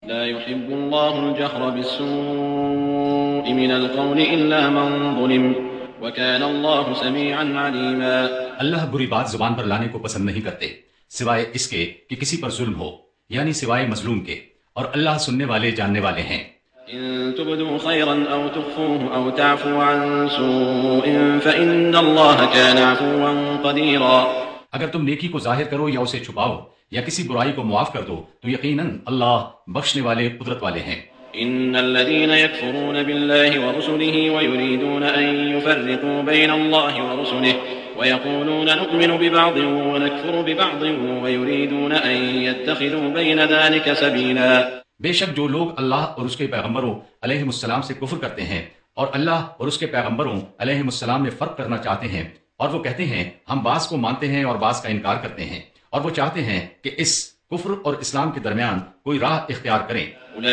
لا يحب الله الجهر بالسوء من القول إلا من ظلم وكان الله سميعا عليما۔ اللہ بری بات زبان پر لانے کو پسند نہیں کرتے سوائے اس کے کہ کسی پر ظلم ہو، یعنی سوائے مظلوم کے، اور اللہ سننے والے جاننے والے ہیں۔ إن تبدوا خيرا أو تخفوه أو تعفو عن سوء فإن الله كان عفوا قديرا۔ اگر تم نیکی کو ظاہر کرو یا اسے چھپاؤ یا کسی برائی کو معاف کر دو تو یقیناً اللہ بخشنے والے قدرت والے ہیں۔ إن الذين يكفرون بالله ورسله ويريدون أن يفرقوا بين الله ورسله ويقولون نؤمن ببعض ونكفر ببعض ويريدون أن يتخذوا بين ذلك سبيلا۔ بے شک جو لوگ اللہ اور اس کے پیغمبروں علیہ السلام سے کفر کرتے ہیں اور اللہ اور اس کے پیغمبروں علیہ السلام میں فرق کرنا چاہتے ہیں، اور وہ کہتے ہیں ہم بعض کو مانتے ہیں اور بعض کا انکار کرتے ہیں، اور وہ چاہتے ہیں کہ اس کفر اور اسلام کے درمیان کوئی راہ اختیار کریں،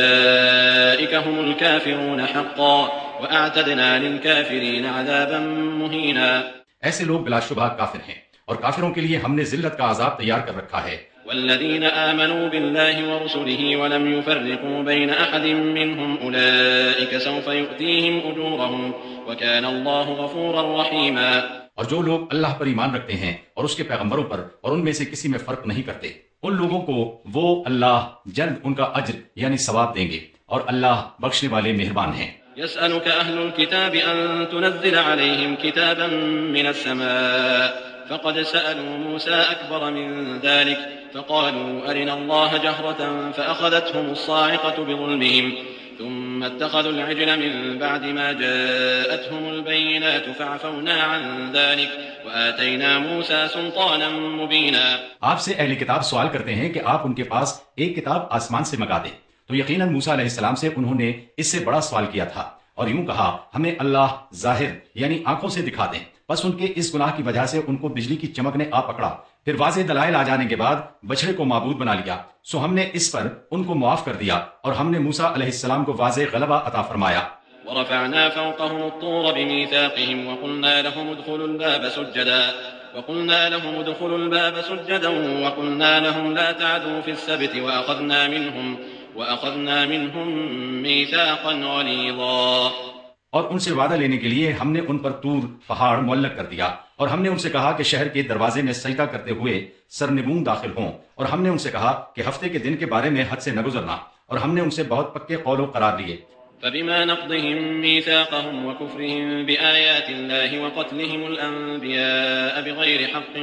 أولئك هم الكافرون حقا وأعتدنا للكافرين عذابا مهينا۔ ایسے لوگ بلا شبہ کافر ہیں اور کافروں کے لیے ہم نے ذلت کا عذاب تیار کر رکھا ہے۔ والذين آمنوا بالله ورسله ولم يفرقوا بين أحد منهم أولئك سوف يؤتيهم أجورهم وكان الله غفورا رحيما۔ اور جو لوگ اللہ پر ایمان رکھتے ہیں اور اس کے پیغمبروں پر اور ان میں سے کسی میں فرق نہیں کرتے، ان لوگوں کو وہ اللہ جلد ان کا اجر یعنی ثواب دیں گے، اور اللہ بخشنے والے مہربان ہیں۔ يسألك أهل الكتاب أن تنزل عليهم كتابا من السماء فقد سألوا موسى أكبر من ذلك فقالوا أرنا الله جهرة فأخذتهم الصاعقة بظلمهم ثم اتخذوا العجل من بعد ما جاءتهم البينات فعفونا عن ذلك وآتينا موسى سلطانا مبينا۔ آپ سے اہل کتاب سوال کرتے ہیں کہ آپ ان کے پاس ایک کتاب آسمان سے منگا دیں، تو یقیناً موسیٰ علیہ السلام سے انہوں نے اس سے بڑا سوال کیا تھا اور یوں کہا ہمیں اللہ ظاہر یعنی آنکھوں سے دکھا دیں، بس ان کے اس گناہ کی وجہ سے ان کو بجلی کی چمک نے آ پکڑا، پھر واضح دلائل آ جانے کے بعد بچڑے کو معبود بنا لیا، سو ہم نے اس پر ان کو معاف کر دیا اور ہم نے موسیٰ علیہ السلام کو واضح غلبہ عطا فرمایا۔ ورفعنا فوقهم الطور بميثاقهم وقلنا لهم ادخلوا الباب سجدا وقلنا لهم لا تعدوا في السبت وأخذنا منهم ميثاقا غليظا۔ اور ان سے وعدہ لینے کے لیے ہم نے ان پر طور پہاڑ معلق کر دیا، اور ہم نے ان سے کہا کہ شہر کے دروازے میں سجدہ کرتے ہوئے سرنگون داخل ہوں، اور ہم نے ان سے کہا کہ ہفتے کے دن کے بارے میں حد سے نہ گزرنا، اور ہم نے ان سے بہت پکے قول و قرار لیے۔ فبما نقضهم ميثاقهم وكفرهم بآيات الله وقتلهم الأنبياء بغير حق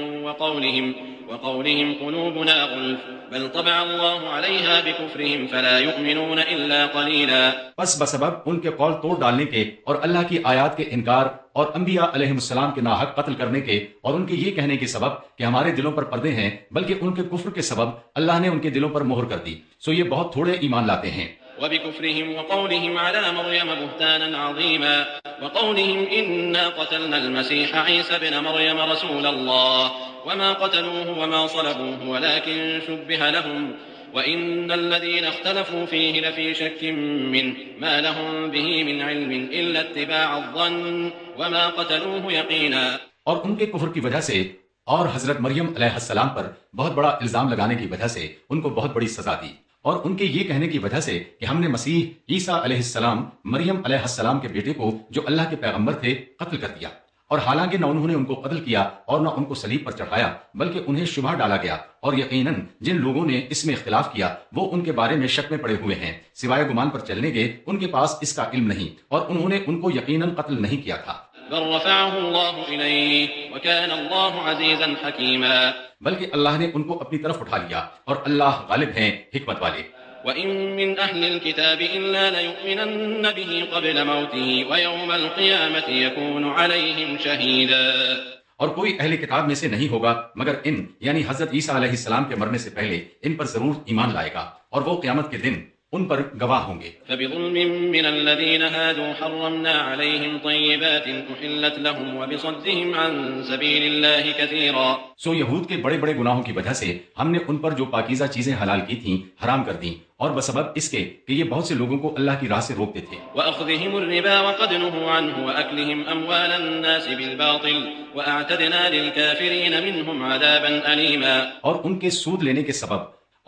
وقولهم قلوبنا غلف بل طبع الله عليها بكفرهم فلا يؤمنون إلا قليلا۔ پس بسبب ان کے قول توڑ ڈالنے کے اور اللہ کی آیات کے انکار اور انبیاء علیہ السلام کے ناحق قتل کرنے کے اور ان کے یہ کہنے کے سبب کہ ہمارے دلوں پر پردے ہیں، بلکہ ان کے کفر کے سبب اللہ نے ان کے دلوں پر مہر کر دی، سو یہ بہت تھوڑے ایمان لاتے ہیں۔ وبكفرهم وقولهم على مريم بهتانا عظيما وقولهم إنا قتلنا المسيح عيسى ابن مريم رسول الله وما قتلوه وما صلبوه ولكن شبه لهم وإن الذين اختلفوا فيه لفي شك منه ما لهم به من علم إلا اتباع الظن وما قتلوه يقينا۔ اور ان کے کفر کی وجہ سے اور حضرت مریم علیہ السلام پر بہت بڑا الزام لگانے کی وجہ سے ان کو بہت بڑی سزا دی، اور ان کے یہ کہنے کی وجہ سے کہ ہم نے مسیح عیسیٰ علیہ السلام مریم علیہ السلام کے بیٹے کو جو اللہ کے پیغمبر تھے قتل کر دیا، اور حالانکہ نہ انہوں نے ان کو قتل کیا اور نہ ان کو صلیب پر چڑھایا، بلکہ انہیں شبہ ڈالا گیا، اور یقیناً جن لوگوں نے اس میں اختلاف کیا وہ ان کے بارے میں شک میں پڑے ہوئے ہیں، سوائے گمان پر چلنے کے ان کے پاس اس کا علم نہیں، اور انہوں نے ان کو یقیناً قتل نہیں کیا تھا۔ بل رفعه الله إليه وكان الله عزيزا حكيما۔ بلکہ اللہ نے ان کو اپنی طرف اٹھا لیا اور اللہ غالب ہیں، حکمت والے۔ وَإِن مِّنْ أَهْلِ الْكِتَابِ إِلَّا لَيُؤْمِنَنَّ بِهِ قَبْلَ مَوْتِهِ وَيَوْمَ الْقِيَامَةِ يَكُونُ عَلَيْهِمْ شَهِيدًا۔ اور کوئی اہل کتاب میں سے نہیں ہوگا مگر ان یعنی حضرت عیسیٰ علیہ السلام کے مرنے سے پہلے ان پر ضرور ایمان لائے گا، اور وہ قیامت کے دن ان پر گواہ ہوں گے۔ فَبِظُلْمٍ مِّنَ الَّذِينَ هَادُوا حَرَّمْنَا عَلَيْهِمْ طَيِّبَاتٍ أُحِلَّتْ لَهُمْ وَبِصَدِّهِمْ عَن سَبِيلِ اللَّهِ كَثِيرًا۔ سو یہود کے بڑے بڑے گناہوں کی وجہ سے ہم نے ان پر جو پاکیزہ چیزیں حلال کی تھیں حرام کر دیں، اور بسبب اس کے کہ یہ بہت سے لوگوں کو اللہ کی راہ سے روکتے تھے۔ وَأَخْذِهِمُ الرِّبَا وَقَدْ نُهُوا عَنْهُ وَأَكْلِهِمْ أَمْوَالَ النَّاسِ بِالْبَاطِلِ وَأَعْتَدْنَا لِلْكَافِرِينَ مِنْهُمْ عَذَابًا أَلِيمًا۔ اور ان کے سود لینے کے سبب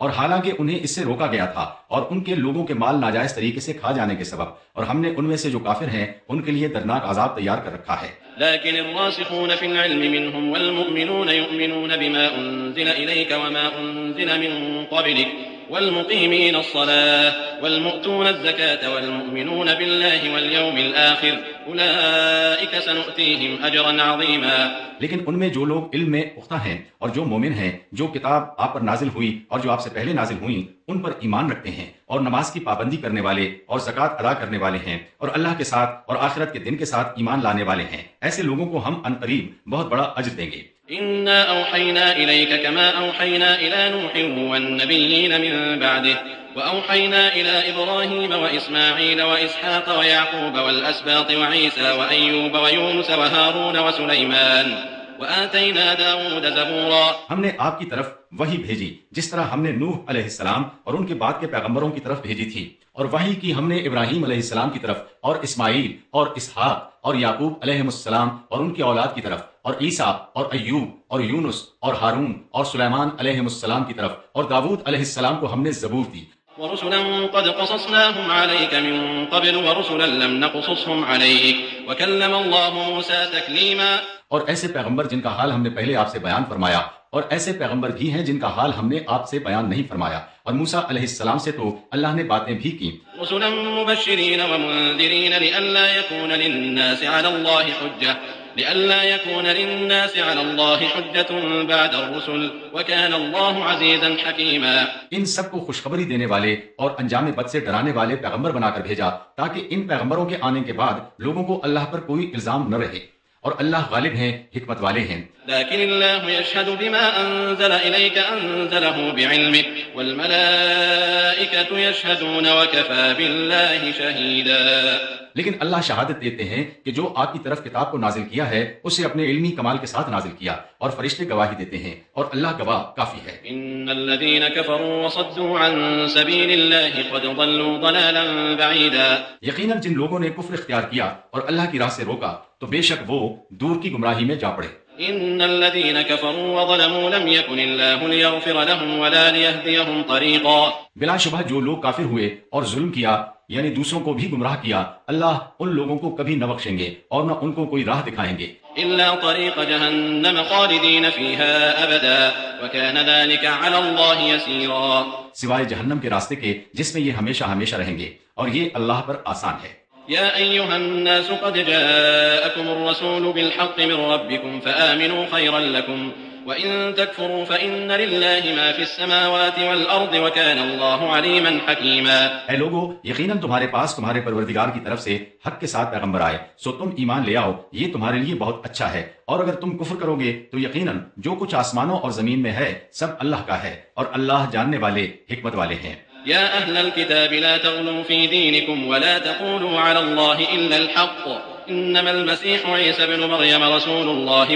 اور حالانکہ انہیں اس سے روکا گیا تھا اور ان کے لوگوں کے مال ناجائز طریقے سے کھا جانے کے سبب، اور ہم نے ان میں سے جو کافر ہیں ان کے لیے دردناک عذاب تیار کر رکھا ہے۔ لكن الراسخون في العلم منهم والمؤمنون يؤمنون بما أنزل إليك وما أنزل من قبلك والمقيمين الصلاة والمؤتون الزكاة والمؤمنون بالله واليوم الآخر أولئك سنؤتيهم أجرا عظيما۔ لیکن ان میں جو لوگ علم میں پختہ ہیں اور جو مومن ہیں، جو کتاب آپ پر نازل ہوئی اور جو آپ سے پہلے نازل ہوئیں ان پر ایمان رکھتے ہیں اور نماز کی پابندی کرنے والے اور زکوٰۃ ادا کرنے والے ہیں اور اللہ کے ساتھ اور آخرت کے دن کے ساتھ ایمان لانے والے ہیں، ایسے لوگوں کو ہم عن قریب بہت بڑا اجر دیں گے۔ إنا أوحينا إليك كما أوحينا إلى نوح والنبيين من بعده وأوحينا إلى إبراهيم وإسماعيل وإسحاق ويعقوب والأسباط وعيسى وأيوب ويونس وهارون وسليمان وآتينا داود زبورا۔ ہم نے آپ کی طرف وحی بھیجی جس طرح ہم نے نوح علیہ السلام اور ان کے بعد کے پیغمبروں کی طرف بھیجی تھی، اور وحی کی ہم نے ابراہیم علیہ السلام کی طرف اور اسماعیل اور اسحاق اور یعقوب علیہ السلام اور ان کی اولاد کی طرف اور عیسیٰ اور ایوب اور یونس اور ہارون اور سلیمان علیہ السلام کی طرف اور داود علیہ السلام کو ہم نے زبور دی۔ ورسلا قد قصصناهم عليك من قبل ورسلا لم نقصصهم عليك وكلم الله موسى تكليما۔ اور ایسے پیغمبر جن کا حال ہم نے پہلے آپ سے بیان فرمایا، اور ایسے پیغمبر بھی ہیں جن کا حال ہم نے آپ سے بیان نہیں فرمایا، اور موسیٰ علیہ السلام سے تو اللہ نے باتیں بھی کی۔ رسلا مبشرين ومنذرين لئلا يكون للناس على الله حجة بعد الرسل وكان الله عزيزا حكيما۔ ان سب کو خوشخبری دینے والے اور انجام بد سے ڈرانے والے پیغمبر بنا کر بھیجا تاکہ ان پیغمبروں کے آنے کے بعد لوگوں کو اللہ پر کوئی الزام نہ رہے، اور اللہ غالب ہیں، حکمت والے ہیں۔ لكن الله يشهد بما أنزل إليك أنزله بعلمه والملائكة يشهدون وكفى بالله شهيدا۔ لیکن اللہ شہادت دیتے ہیں کہ جو آپ کی طرف کتاب کو نازل کیا ہے اسے اپنے علمی کمال کے ساتھ نازل کیا، اور فرشتے گواہی دیتے ہیں، اور اللہ گواہ کافی ہے۔ ان الذين كفروا وصدوا عن سبيل الله قد ضلوا ضلالا بعيدا۔ یقیناً جن لوگوں نے کفر اختیار کیا اور اللہ کی راہ سے روکا تو بے شک وہ دور کی گمراہی میں جا پڑے۔ ان الذين كفروا وظلموا لم يكن الله ليغفر لهم ولا ليهديهم طريقا۔ بلا شبہ جو لوگ کافر ہوئے اور ظلم کیا یعنی دوسروں کو بھی گمراہ کیا، اللہ ان لوگوں کو کبھی نہ بخشیں گے اور نہ ان کو کوئی راہ دکھائیں گے۔ الا طريق جهنم خالدين فيها ابدا وكان ذلك على الله يسيرا۔ سوائے جہنم کے راستے کے جس میں یہ ہمیشہ ہمیشہ رہیں گے، اور یہ اللہ پر آسان ہے۔ يا أيها الناس قد جاءكم الرسول بالحق من ربكم فآمنوا خيرا لكم وإن تكفروا فإن لله ما في السماوات والأرض وكان الله عليما حكيما۔ اے لوگو، یقیناً تمہارے پاس تمہارے پروردگار کی طرف سے حق کے ساتھ پیغمبر آئے، سو تم ایمان لے آؤ، یہ تمہارے لیے بہت اچھا ہے، اور اگر تم کفر کرو گے تو یقیناً جو کچھ آسمانوں اور زمین میں ہے سب اللہ کا ہے، اور اللہ جاننے والے حکمت والے ہیں۔ يا أهل الكتاب لا تغلوا في دينكم ولا تقولوا على الله إلا الحق إنما المسيح عيسى ابن مريم رسول الله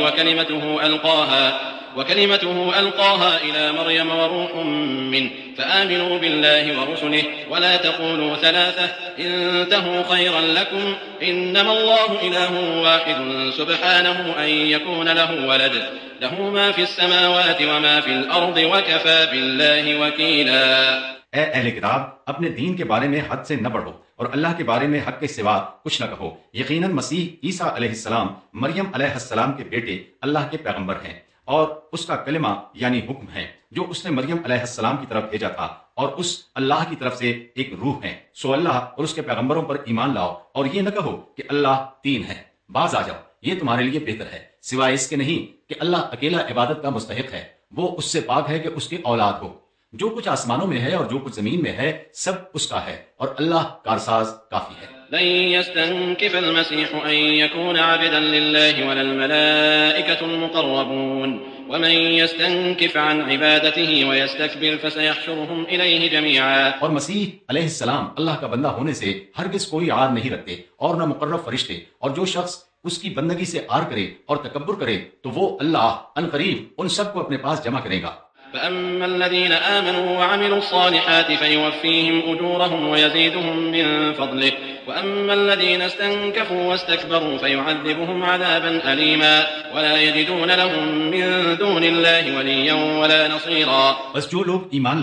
وكلمته ألقاها إلى مريم وروح منه فآمنوا بالله ورسله ولا تقولوا ثلاثة انتهوا خيرا لكم إنما الله إله واحد سبحانه أن يكون له ولد له ما في السماوات وما في الأرض وكفى بالله وكيلا۔ اے اہل کتاب، اپنے دین کے بارے میں حد سے نہ بڑھو اور اللہ کے بارے میں حق کے سوا کچھ نہ کہو۔ یقیناً مسیح عیسیٰ علیہ السلام مریم علیہ السلام کے بیٹے اللہ کے پیغمبر ہیں، اور اس کا کلمہ یعنی حکم ہے جو اس نے مریم علیہ السلام کی طرف بھیجا تھا، اور اس اللہ کی طرف سے ایک روح ہے۔ سو اللہ اور اس کے پیغمبروں پر ایمان لاؤ اور یہ نہ کہو کہ اللہ تین ہے، باز آ جاؤ، یہ تمہارے لیے بہتر ہے، سوائے اس کے نہیں کہ اللہ اکیلا عبادت کا مستحق ہے، وہ اس سے پاک ہے کہ اس کی اولاد ہو۔ جو کچھ آسمانوں میں ہے اور جو کچھ زمین میں ہے سب اس کا ہے، اور اللہ کارساز کافی ہے۔ لن يستنكف المسيح أن يكون عبدا لله ولا الملائكة المقربون ومن يستنكف عن عبادته ويستكبر فسيحشرهم إليه جميعا۔ اور مسیح علیہ السلام اللہ کا بندہ ہونے سے ہرگز کوئی عار نہیں رکھتے اور نہ مقرب فرشتے، اور جو شخص اس کی بندگی سے عار کرے اور تکبر کرے تو وہ اللہ ان قریب ان سب کو اپنے پاس جمع کرے گا۔ فأما الذين آمنوا وعملوا الصالحات فيوفيهم أجورهم ويزيدهم من فضله وأما الذين استنكفوا واستكبروا فيعذبهم عذابا أليما ولا يجدون لهم من دون الله وليا ولا نصيرا۔ بس جو لوگ ایمان لائے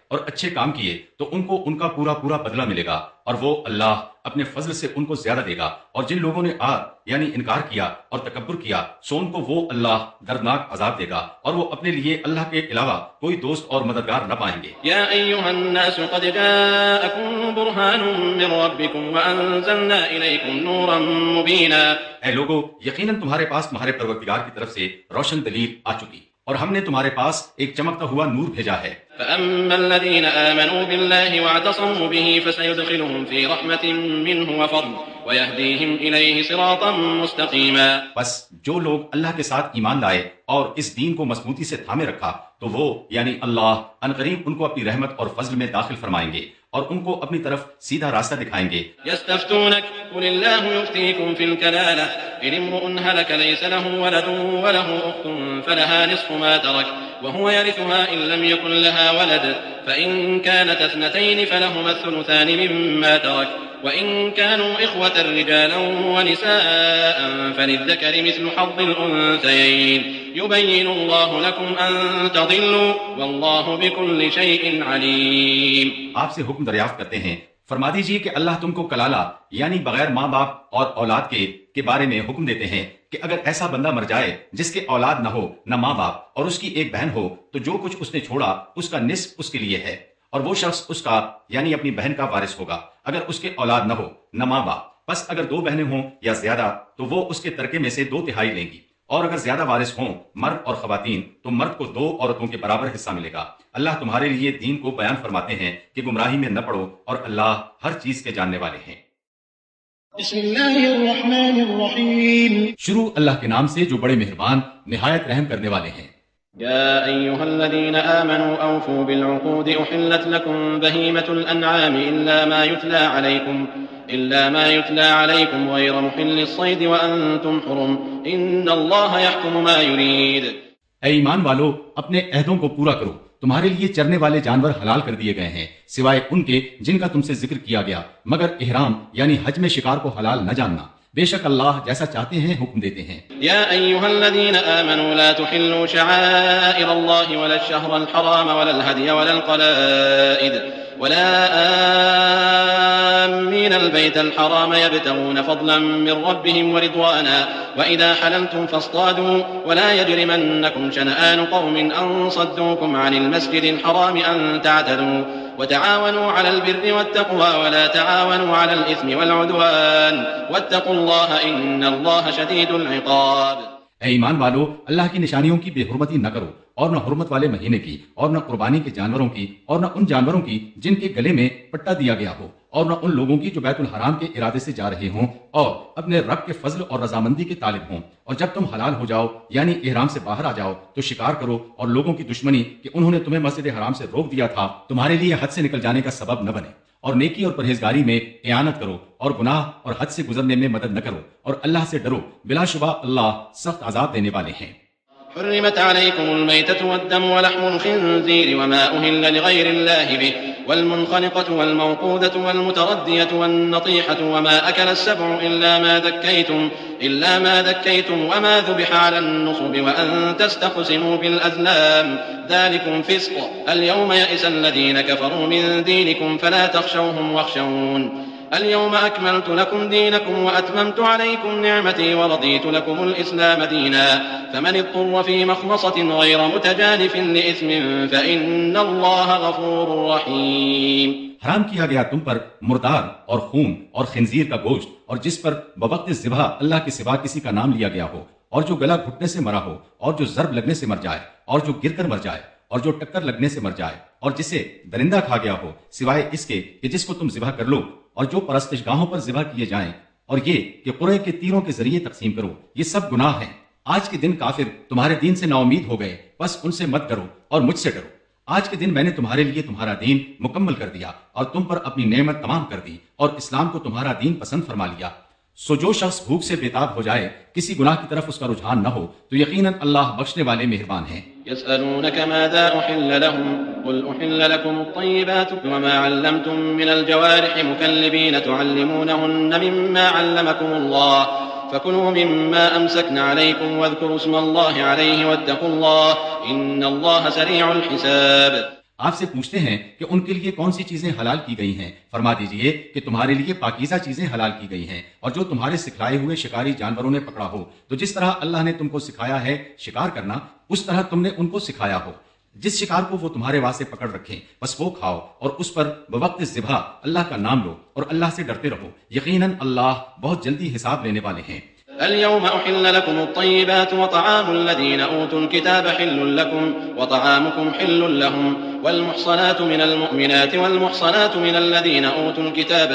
اور اچھے کام کیے تو ان کو ان کا پورا پورا بدلہ ملے گا، اور وہ اللہ اپنے فضل سے ان کو زیادہ دے گا۔ اور جن لوگوں نے یعنی انکار کیا اور تکبر کیا، سو ان کو وہ اللہ دردناک عذاب دے گا، اور وہ اپنے لیے اللہ کے علاوہ کوئی دوست اور مددگار نہ پائیں گے۔ یا ایھا الناس قد جاءکم برہان من ربکم وانزلنا الیکم نورا مبینا۔ اے لوگو، یقیناً تمہارے پاس تمہارے پروردگار کی طرف سے روشن دلیل آ چکی، اور ہم نے تمہارے پاس ایک چمکتا ہوا نور بھیجا ہے۔ فأما الذين آمنوا بالله واعتصموا به فسيدخلهم في رحمة منه وفضل ويهديهم إليه صراطا مستقيما۔ بس جو لوگ اللہ کے ساتھ ایمان لائے اور اس دین کو مضبوطی سے تھامے رکھا تو وہ یعنی اللہ عنقریب ان کو اپنی رحمت اور فضل میں داخل فرمائیں گے اور ان کو اپنی طرف سیدھا راستہ دکھائیں گے۔ يستفتونك قل الله يفتيكم في الكلالة إن امرؤ هلك ليس له ولد وله أخت فلها نصف ما ترك وهو يرثها إن لم يكن لها ولد فإن كانت اثنتين فلهما الثلثان مما ترك وإن كانوا إخوة رجالا ونساء فللذكر مثل حظ الأنثيين يبين الله لكم أن تضلوا والله بكل شيء عليم۔ آپ سے حکم دریافت کرتے ہیں، فرما دیجئے کہ اللہ تم کو کلالہ یعنی بغیر ماں باپ اور اولاد کے بارے میں حکم دیتے ہیں کہ اگر ایسا بندہ مر جائے جس کے اولاد نہ ہو نہ ماں باپ اور اس کی ایک بہن ہو تو جو کچھ اس نے چھوڑا اس کا نصف اس کے لیے ہے، اور وہ شخص اس کا یعنی اپنی بہن کا وارث ہوگا اگر اس کے اولاد نہ ہو نہ ماں باپ۔ بس اگر دو بہنیں ہوں یا زیادہ تو وہ اس کے ترکے میں سے 2/3 لیں گی، اور اگر زیادہ وارث ہوں مرد اور خواتین تو مرد کو 2 عورتوں کے برابر حصہ ملے گا۔ اللہ تمہارے لیے دین کو بیان فرماتے ہیں کہ گمراہی میں نہ پڑو، اور اللہ ہر چیز کے جاننے والے ہیں۔ بسم اللہ الرحمن الرحیم۔ شروع اللہ کے نام سے جو بڑے مہربان نہایت رحم کرنے والے ہیں۔ يا أيها الذين آمنوا أوفوا بالعقود أحلت لكم بهيمة الأنعام إلا ما يتلى عليكم غير محل الصيد وأنتم حرم إن الله يحكم ما يريد۔ اے ایمان والو، اپنے عہدوں کو پورا کرو، تمہارے لیے چرنے والے جانور حلال کر دیے گئے ہیں سوائے ان کے جن کا تم سے ذکر کیا گیا، مگر احرام یعنی حج میں شکار کو حلال نہ جاننا، بے شک اللہ جیسا چاہتے ہیں حکم دیتے ہیں۔ یا ایھا الذین آمنوا لا تحلوا شعائر اللہ ولا الشہر الحرام ولا الہدی ولا القلائد ولا آمین البیت الحرام يبتغون فضلا من ربهم ورضوانا وإذا حللتم فاصطادوا ولا يجرمنكم شنآن قوم أن صدوكم عن المسجد الحرام أن تعتدوا وتعاونوا على البر والتقوى ولا تعاونوا على الإثم والعدوان واتقوا الله إن الله شديد العقاب۔ اے ایمان والو، اللہ کی نشانیوں کی بے حرمتی نہ کرو، اور نہ حرمت والے مہینے کی، اور نہ قربانی کے جانوروں کی، اور نہ ان جانوروں کی جن کے گلے میں پٹا دیا گیا ہو، اور نہ ان لوگوں کی جو بیت الحرام کے ارادے سے جا رہے ہوں اور اپنے رب کے فضل اور رضامندی کے طالب ہوں۔ اور جب تم حلال ہو جاؤ یعنی احرام سے باہر آ جاؤ تو شکار کرو، اور لوگوں کی دشمنی کہ انہوں نے تمہیں مسجد حرام سے روک دیا تھا تمہارے لیے حد سے نکل جانے کا سبب نہ بنے، اور نیکی اور پرہیزگاری میں اعانت کرو، اور گناہ اور حد سے گزرنے میں مدد نہ کرو، اور اللہ سے ڈرو، بلا شبہ اللہ سخت عذاب دینے والے ہیں۔ حرمت عليكم الميتة والدم ولحم الخنزير وما أهل لغير الله به والمنخنقة والموقودة والمتردية والنطيحة وما أكل السبع إلا ما ذكيتم وما ذبح على النصب وأن تستقسموا بالأزلام ذلكم فسق اليوم يئس الذين كفروا من دينكم فلا تخشوهم واخشون اليوم أكملت لكم دينكم وأتممت عليكم نعمتي ورضيت لكم الإسلام دينا فمن اضطر في مخمصة غير متجانف لإثم فإن الله غفور رحيم۔ حرام کیا گیا تم پر مردار اور خون اور خنزیر کا گوشت، اور جس پر بوقت ذبح اللہ کے سوا کسی کا نام لیا گیا ہو، اور جو گلا گھٹنے سے مرا ہو، اور جو ضرب لگنے سے مر جائے، اور جو گر کر مر جائے، اور جو ٹکر لگنے سے مر جائے، اور جسے درندہ کھا گیا ہو سوائے اس کے کہ جس کو تم ذبح کر لو، اور جو پرستش گاہوں پر ذبح کیے جائیں، اور یہ کہ قرے کے تیروں کے ذریعے تقسیم کرو، یہ سب گناہ ہیں۔ آج کے دن کافر تمہارے دین سے نا امید ہو گئے، بس ان سے مت ڈرو اور مجھ سے ڈرو۔ آج کے دن میں نے تمہارے لیے تمہارا دین مکمل کر دیا اور تم پر اپنی نعمت تمام کر دی، اور اسلام کو تمہارا دین پسند فرما لیا۔ سو جو شخص بھوک سے بےتاب ہو جائے، کسی گناہ کی طرف اس کا رجحان نہ ہو، تو یقیناً اللہ بخشنے والے مہربان ہیں۔ يسألونك ماذا أحل لهم قل أحل لكم الطيبات وما علمتم من الجوارح مكلبين تعلمونهن مما علمكم الله فكلوا مما أمسكن عليكم واذكروا اسم الله عليه واتقوا الله إن الله سريع الحساب۔ آپ سے پوچھتے ہیں کہ ان کے لیے کون سی چیزیں حلال کی گئی ہیں، فرما دیجئے کہ تمہارے لیے پاکیزہ چیزیں حلال کی گئی ہیں، اور جو تمہارے سکھلائے ہوئے شکاری جانوروں نے پکڑا ہو، تو جس طرح اللہ نے تم کو سکھایا ہے شکار کرنا، اس طرح تم نے ان کو سکھایا ہو۔ جس شکار کو وہ تمہارے واسطے پکڑ رکھیں بس وہ کھاؤ، اور اس پر بوقت ذبح اللہ کا نام لو، اور اللہ سے ڈرتے رہو، یقیناً اللہ بہت جلدی حساب لینے والے ہیں۔ اليوم أحل لكم الطيبات وطعام الذين أوتوا الكتاب حل لكم وطعامكم حل لهم والمحصنات من المؤمنات والمحصنات من الذين أوتوا الكتاب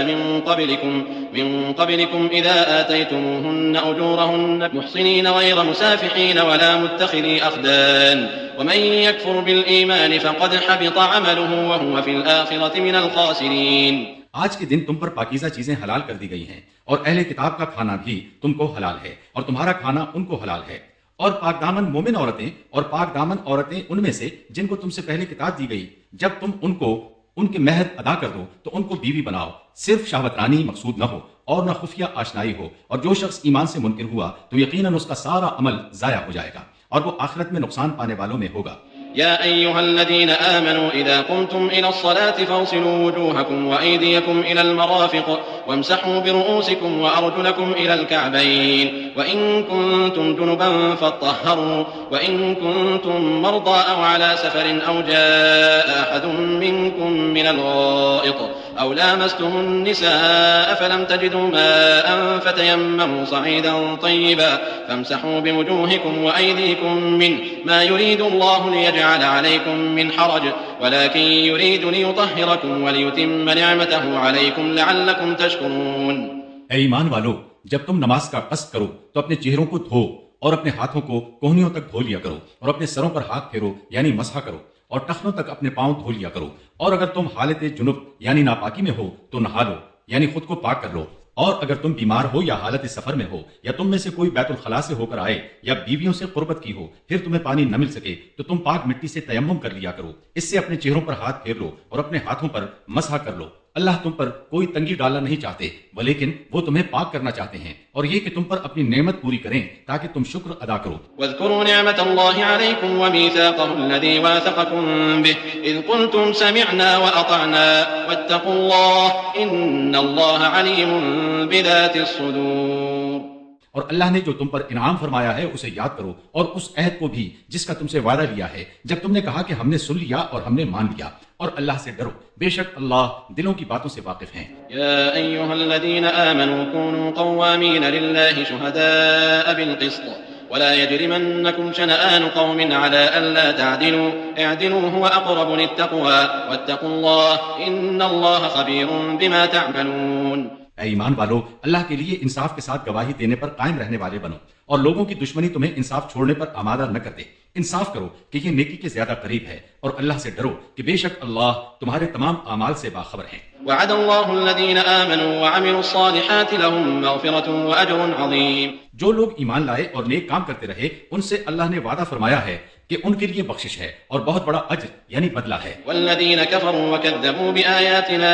من قبلكم إذا آتيتموهن أجورهن محصنين غير مسافحين ولا متخذي أخدان ومن يكفر بالإيمان فقد حبط عمله وهو في الآخرة من الخاسرين۔ آج کے دن تم پر پاکیزہ چیزیں حلال کر دی گئی ہیں، اور اہل کتاب کا کھانا بھی تم کو حلال ہے، اور تمہارا کھانا ان کو حلال ہے، اور پاک دامن مومن عورتیں اور پاک دامن عورتیں ان میں سے جن کو تم سے پہلے کتاب دی گئی، جب تم ان کو ان کے مہر ادا کر دو تو ان کو بیوی بناؤ، صرف شہوترانی مقصود نہ ہو اور نہ خفیہ آشنائی ہو، اور جو شخص ایمان سے منکر ہوا تو یقیناً اس کا سارا عمل ضائع ہو جائے گا، اور وہ آخرت میں نقصان پانے والوں میں ہوگا۔ يا أيها الذين آمنوا إذا قمتم إلى الصلاة فاغسلوا وجوهكم وأيديكم إلى المرافق وامسحوا برؤوسكم وأرجلكم إلى الكعبين وإن كنتم جنبا فاطهروا وإن كنتم مرضى أو على سفر أو جاء أحد منكم من الغائط أو لامستم النساء فلم تجدوا ماء فتيمموا صعيدا طيبا فامسحوا بوجوهكم وأيديكم منه ما يريد الله ليجعل عليكم من حرج ولكن يريد ليطهركم وليتم نعمته عليكم لعلكم تشكرون۔ اے ایمان والو، جب تم نماز کا قصد کرو تو اپنے چہروں کو دھو اور اپنے ہاتھوں کو کوہنیوں تک دھو لیا کرو، اور اپنے سروں پر ہاتھ پھیرو یعنی مسح کرو، اور ٹخنوں تک اپنے پاؤں دھو لیا کرو، اور اگر تم حالت جنب یعنی ناپاکی میں ہو تو نہا لو یعنی خود کو پاک کر لو، اور اگر تم بیمار ہو یا حالت سفر میں ہو یا تم میں سے کوئی بیت الخلاء سے ہو کر آئے یا بیویوں سے قربت کی ہو پھر تمہیں پانی نہ مل سکے تو تم پاک مٹی سے تیمم کر لیا کرو، اس سے اپنے چہروں پر ہاتھ پھیر لو اور اپنے ہاتھوں پر مسح کر لو۔ اللہ تم پر کوئی تنگی ڈالنا نہیں چاہتے ولیکن وہ تمہیں پاک کرنا چاہتے ہیں، اور یہ کہ تم پر اپنی نعمت پوری کریں تاکہ تم شکر ادا کرو۔ واذكروا نعمة الله عليكم وميثاقه الذي واثقكم به إذ قلتم سمعنا وأطعنا واتقوا الله إن الله عليم بذات الصدور۔ اور اللہ نے جو تم پر انعام فرمایا ہے اسے یاد کرو، اور اس عہد کو بھی جس کا تم سے وعدہ لیا ہے جب تم نے کہا کہ ہم نے سن لیا اور ہم نے مان لیا، اور اللہ سے ڈرو، بے شک اللہ دلوں کی باتوں سے واقف ہیں۔ يا أيها الذين آمنوا كونوا قوامين لله شهداء بالقسط ولا يجرمنكم شنآن قوم على ألا تعدلوا اعدلوا هو أقرب للتقوى واتقوا الله إن الله خبير بما تعملون۔ اے ایمان والو، اللہ کے لیے انصاف کے ساتھ گواہی دینے پر قائم رہنے والے بنو، اور لوگوں کی دشمنی تمہیں انصاف چھوڑنے پر آمادہ نہ کر دے۔ انصاف کرو کہ یہ نیکی کے زیادہ قریب ہے، اور اللہ سے ڈرو کہ بے شک اللہ تمہارے تمام اعمال سے باخبر ہیں۔ وعد الله الذين آمنوا وعملوا الصالحات لهم مغفرة وأجر عظيم۔ جو لوگ ایمان لائے اور نیک کام کرتے رہے ان سے اللہ نے وعدہ فرمایا ہے کہ ان کے لیے بخشش ہے اور بہت بڑا اجر یعنی بدلہ ہے۔ والذين كفروا وكذبوا بآياتنا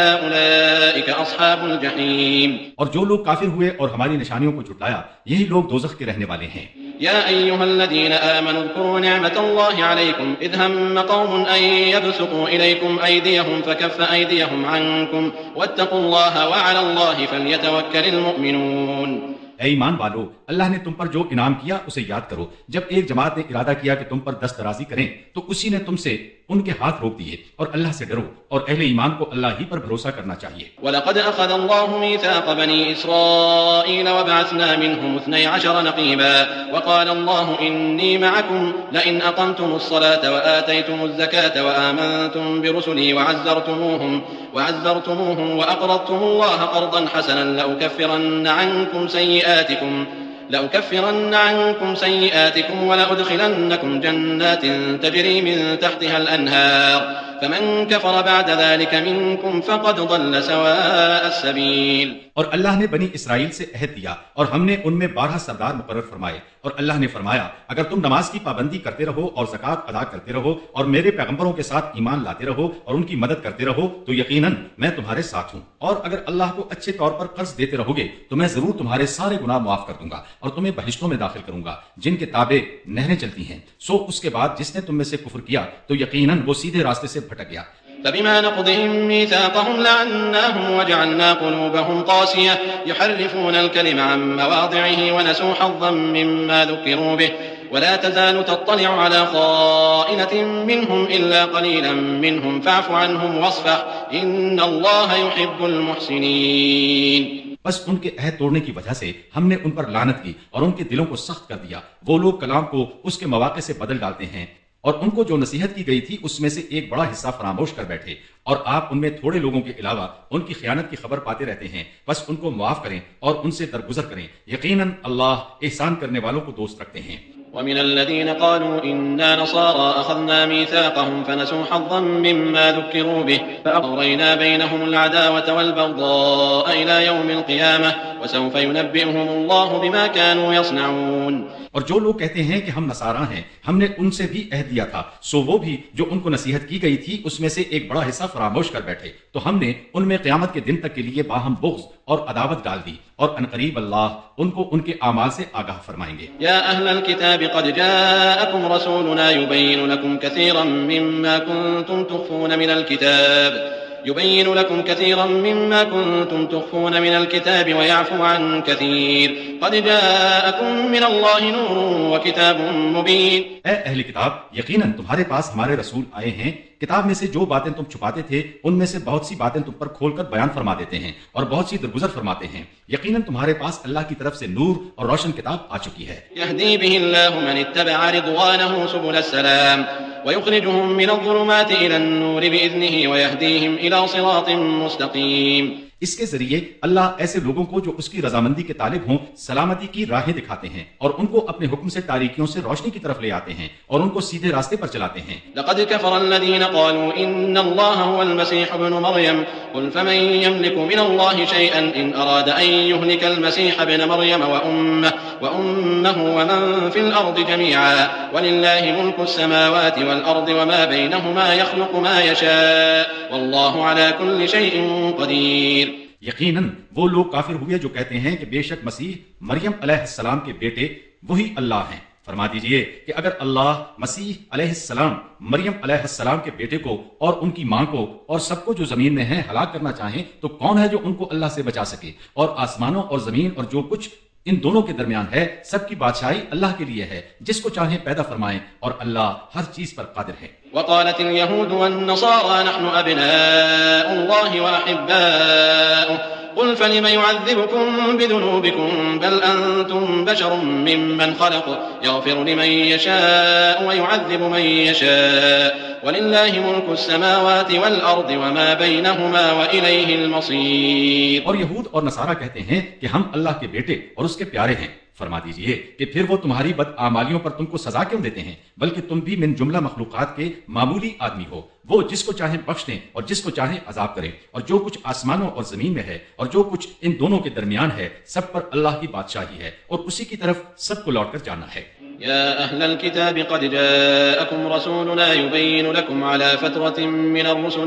أولئك أصحاب الجحيم۔ اور جو لوگ کافر ہوئے اور ہماری نشانیوں کو جھٹلایا یہی لوگ دوزخ کے رہنے والے ہیں۔ يا أيها الذين آمنوا اذكروا نعمة الله عليكم إذ هم قوم أن يبسطوا إليكم أيديهم فكف أيديهم عنكم واتقوا الله وعلى الله فليتوكل المؤمنون۔ اے ایمان والو، اللہ نے تم پر جو انعام کیا اسے یاد کرو۔ جب ایک جماعت نے ارادہ کیا کہ تم پر دست درازی کریں تو اسی نے تم سے ان کے ہاتھ روک دیے، اور اللہ سے ڈرو، اور اہل ایمان کو اللہ ہی پر بھروسہ کرنا چاہیے۔ وَلَقَدْ أَخَذَ اللَّهُ مِيثَاقَ بَنِي إِسْرَائِيلَ وَبَعَثْنَا مِنْهُمُ 12 نقيبا وقال الله إني معكم لئن أقمتم الصلاة وآتيتم الزكاة وآمنتم برسلي وعزرتموهم وأقرضتم الله قرضا حسنا لأكفرن عنكم سيئاتكم ولأدخلنكم جنات تجري من تحتها الأنهار فمن كفر بعد ذلك منكم فقد ضل سواء السبيل۔ اور اللہ نے بنی اسرائیل سے عہد دیا اور ہم نے ان میں 12 سردار مقرر فرمائے، اور اللہ نے فرمایا اگر تم نماز کی پابندی کرتے رہو اور زکوٰۃ ادا کرتے رہو اور میرے پیغمبروں کے ساتھ ایمان لاتے رہو اور ان کی مدد کرتے رہو تو یقیناً میں تمہارے ساتھ ہوں، اور اگر اللہ کو اچھے طور پر قرض دیتے رہو گے تو میں ضرور تمہارے سارے گناہ معاف کر دوں گا اور تمہیں بہشتوں میں داخل کروں گا جن کے تابع نہریں چلتی ہیں۔ سو اس کے بعد جس نے تم میں سے کفر کیا تو یقیناً وہ سیدھے راستے سے بھٹک گیا۔ فبما نقضهم ميثاقهم لعناهم وجعلنا قلوبهم قاسية يحرفون الكلم عن مواضعه ونسوا حظا مما ذكروا به ولا تزال تطلع على خائنة منهم إلا قليلا منهم فاعف عنهم واصفح إن الله يحب المحسنين۔ بس ان کے عہد توڑنے کی وجہ سے ہم نے ان پر لعنت کی اور ان کے دلوں کو سخت کر دیا۔ وہ لوگ کلام کو اس کے مواقع سے بدل ڈالتے ہیں اور ان کو جو نصیحت کی گئی تھی اس میں سے ایک بڑا حصہ فراموش کر بیٹھے، اور آپ ان میں تھوڑے لوگوں کے علاوہ ان کی خیانت کی خبر پاتے رہتے ہیں۔ بس ان کو معاف کریں اور ان سے درگزر کریں، یقیناً اللہ احسان کرنے والوں کو دوست رکھتے ہیں۔ ومن الذين قالوا إنا نصارى أخذنا ميثاقهم فنسوا حظا مما ذكروا به فأغرينا بينهم العداوة والبغضاء إلى يوم القيامة وسوف ينبئهم الله بما كانوا يصنعون۔ اور جو لوگ کہتے ہیں کہ ہم نصارہ ہیں، ہم نے ان سے بھی عہد لیا تھا، سو وہ بھی جو ان کو نصیحت کی گئی تھی اس میں سے ایک بڑا حصہ فراموش کر بیٹھے، تو ہم نے ان میں قیامت کے دن تک کے لیے باہم بغض اور عداوت ڈال دی، اور عنقریب اللہ ان کو ان کے اعمال سے آگاہ فرمائیں گے۔ یا اہل الكتاب قد جاءکم رسولنا يبين لكم كثيرا مما كنتم تخفون من الكتاب ويعفو عن كثير قد جاءكم من الله نور وكتاب مبين۔ اے اہل کتاب، یقیناً تمہارے پاس ہمارے رسول آئے ہیں، کتاب میں سے جو باتیں تم چھپاتے تھے ان میں سے بہت سی باتیں تم پر کھول کر بیان فرما دیتے ہیں اور بہت سی درگزر فرماتے ہیں۔ یقیناً تمہارے پاس اللہ کی طرف سے نور اور روشن کتاب آ چکی ہے۔ يهدي به الله من اتبع رضوانه سبل السلام ويخرجهم من الظلمات إلى النور بإذنه ويهديهم إلى صراط مستقيم۔ اس کے ذریعے اللہ ایسے لوگوں کو جو اس کی رضامندی کے طالب ہوں سلامتی کی راہیں دکھاتے ہیں اور ان کو اپنے حکم سے تاریکیوں سے روشنی کی طرف لے آتے ہیں اور ان کو سیدھے راستے پر چلاتے ہیں۔ لقد كفر الذين قالوا إن الله هو المسيح ابن مريم قل فمن يملك من الله شيئا إن أراد أن يهلك المسيح ابن مريم وأمه ومن في الأرض جميعا ولله ملك السماوات والأرض وما بينهما يخلق ما يشاء والله على كل شيء قدير۔ یقیناً وہ لوگ کافر ہوئے جو کہتے ہیں کہ بے شک مسیح مریم علیہ السلام کے بیٹے وہی اللہ ہیں۔ فرما دیجئے کہ اگر اللہ مسیح علیہ السلام مریم علیہ السلام کے بیٹے کو اور ان کی ماں کو اور سب کو جو زمین میں ہیں ہلاک کرنا چاہیں تو کون ہے جو ان کو اللہ سے بچا سکے؟ اور آسمانوں اور زمین اور جو کچھ ان دونوں کے درمیان ہے سب کی بادشاہی اللہ کے لیے ہے، جس کو چاہیں پیدا فرمائیں، اور اللہ ہر چیز پر قادر ہے۔ وقالت اليهود والنصارى نحن أبناء الله وأحباؤه قل فلم يعذبكم بذنوبكم بل أنتم بشر ممن خلق يغفر لمن يشاء ويعذب من يشاء ولله ملك السماوات والأرض وما بينهما وإليه المصير۔ اور یہود اور نصارہ کہتے ہیں کہ ہم اللہ کے بیٹے اور اس کے پیارے ہیں۔ فرما دیجئے کہ پھر وہ تمہاری بدعمالیوں پر تم کو سزا کیوں دیتے ہیں؟ بلکہ تم بھی من جملہ مخلوقات کے معمولی آدمی ہو۔ وہ جس کو چاہیں بخش دیں اور جس کو چاہیں عذاب کریں، اور جو کچھ آسمانوں اور زمین میں ہے اور جو کچھ ان دونوں کے درمیان ہے سب پر اللہ کی بادشاہی ہے اور اسی کی طرف سب کو لوٹ کر جانا ہے۔ يا أهل الكتاب قد جاءكم رسولنا يبين لكم على فترة من الرسل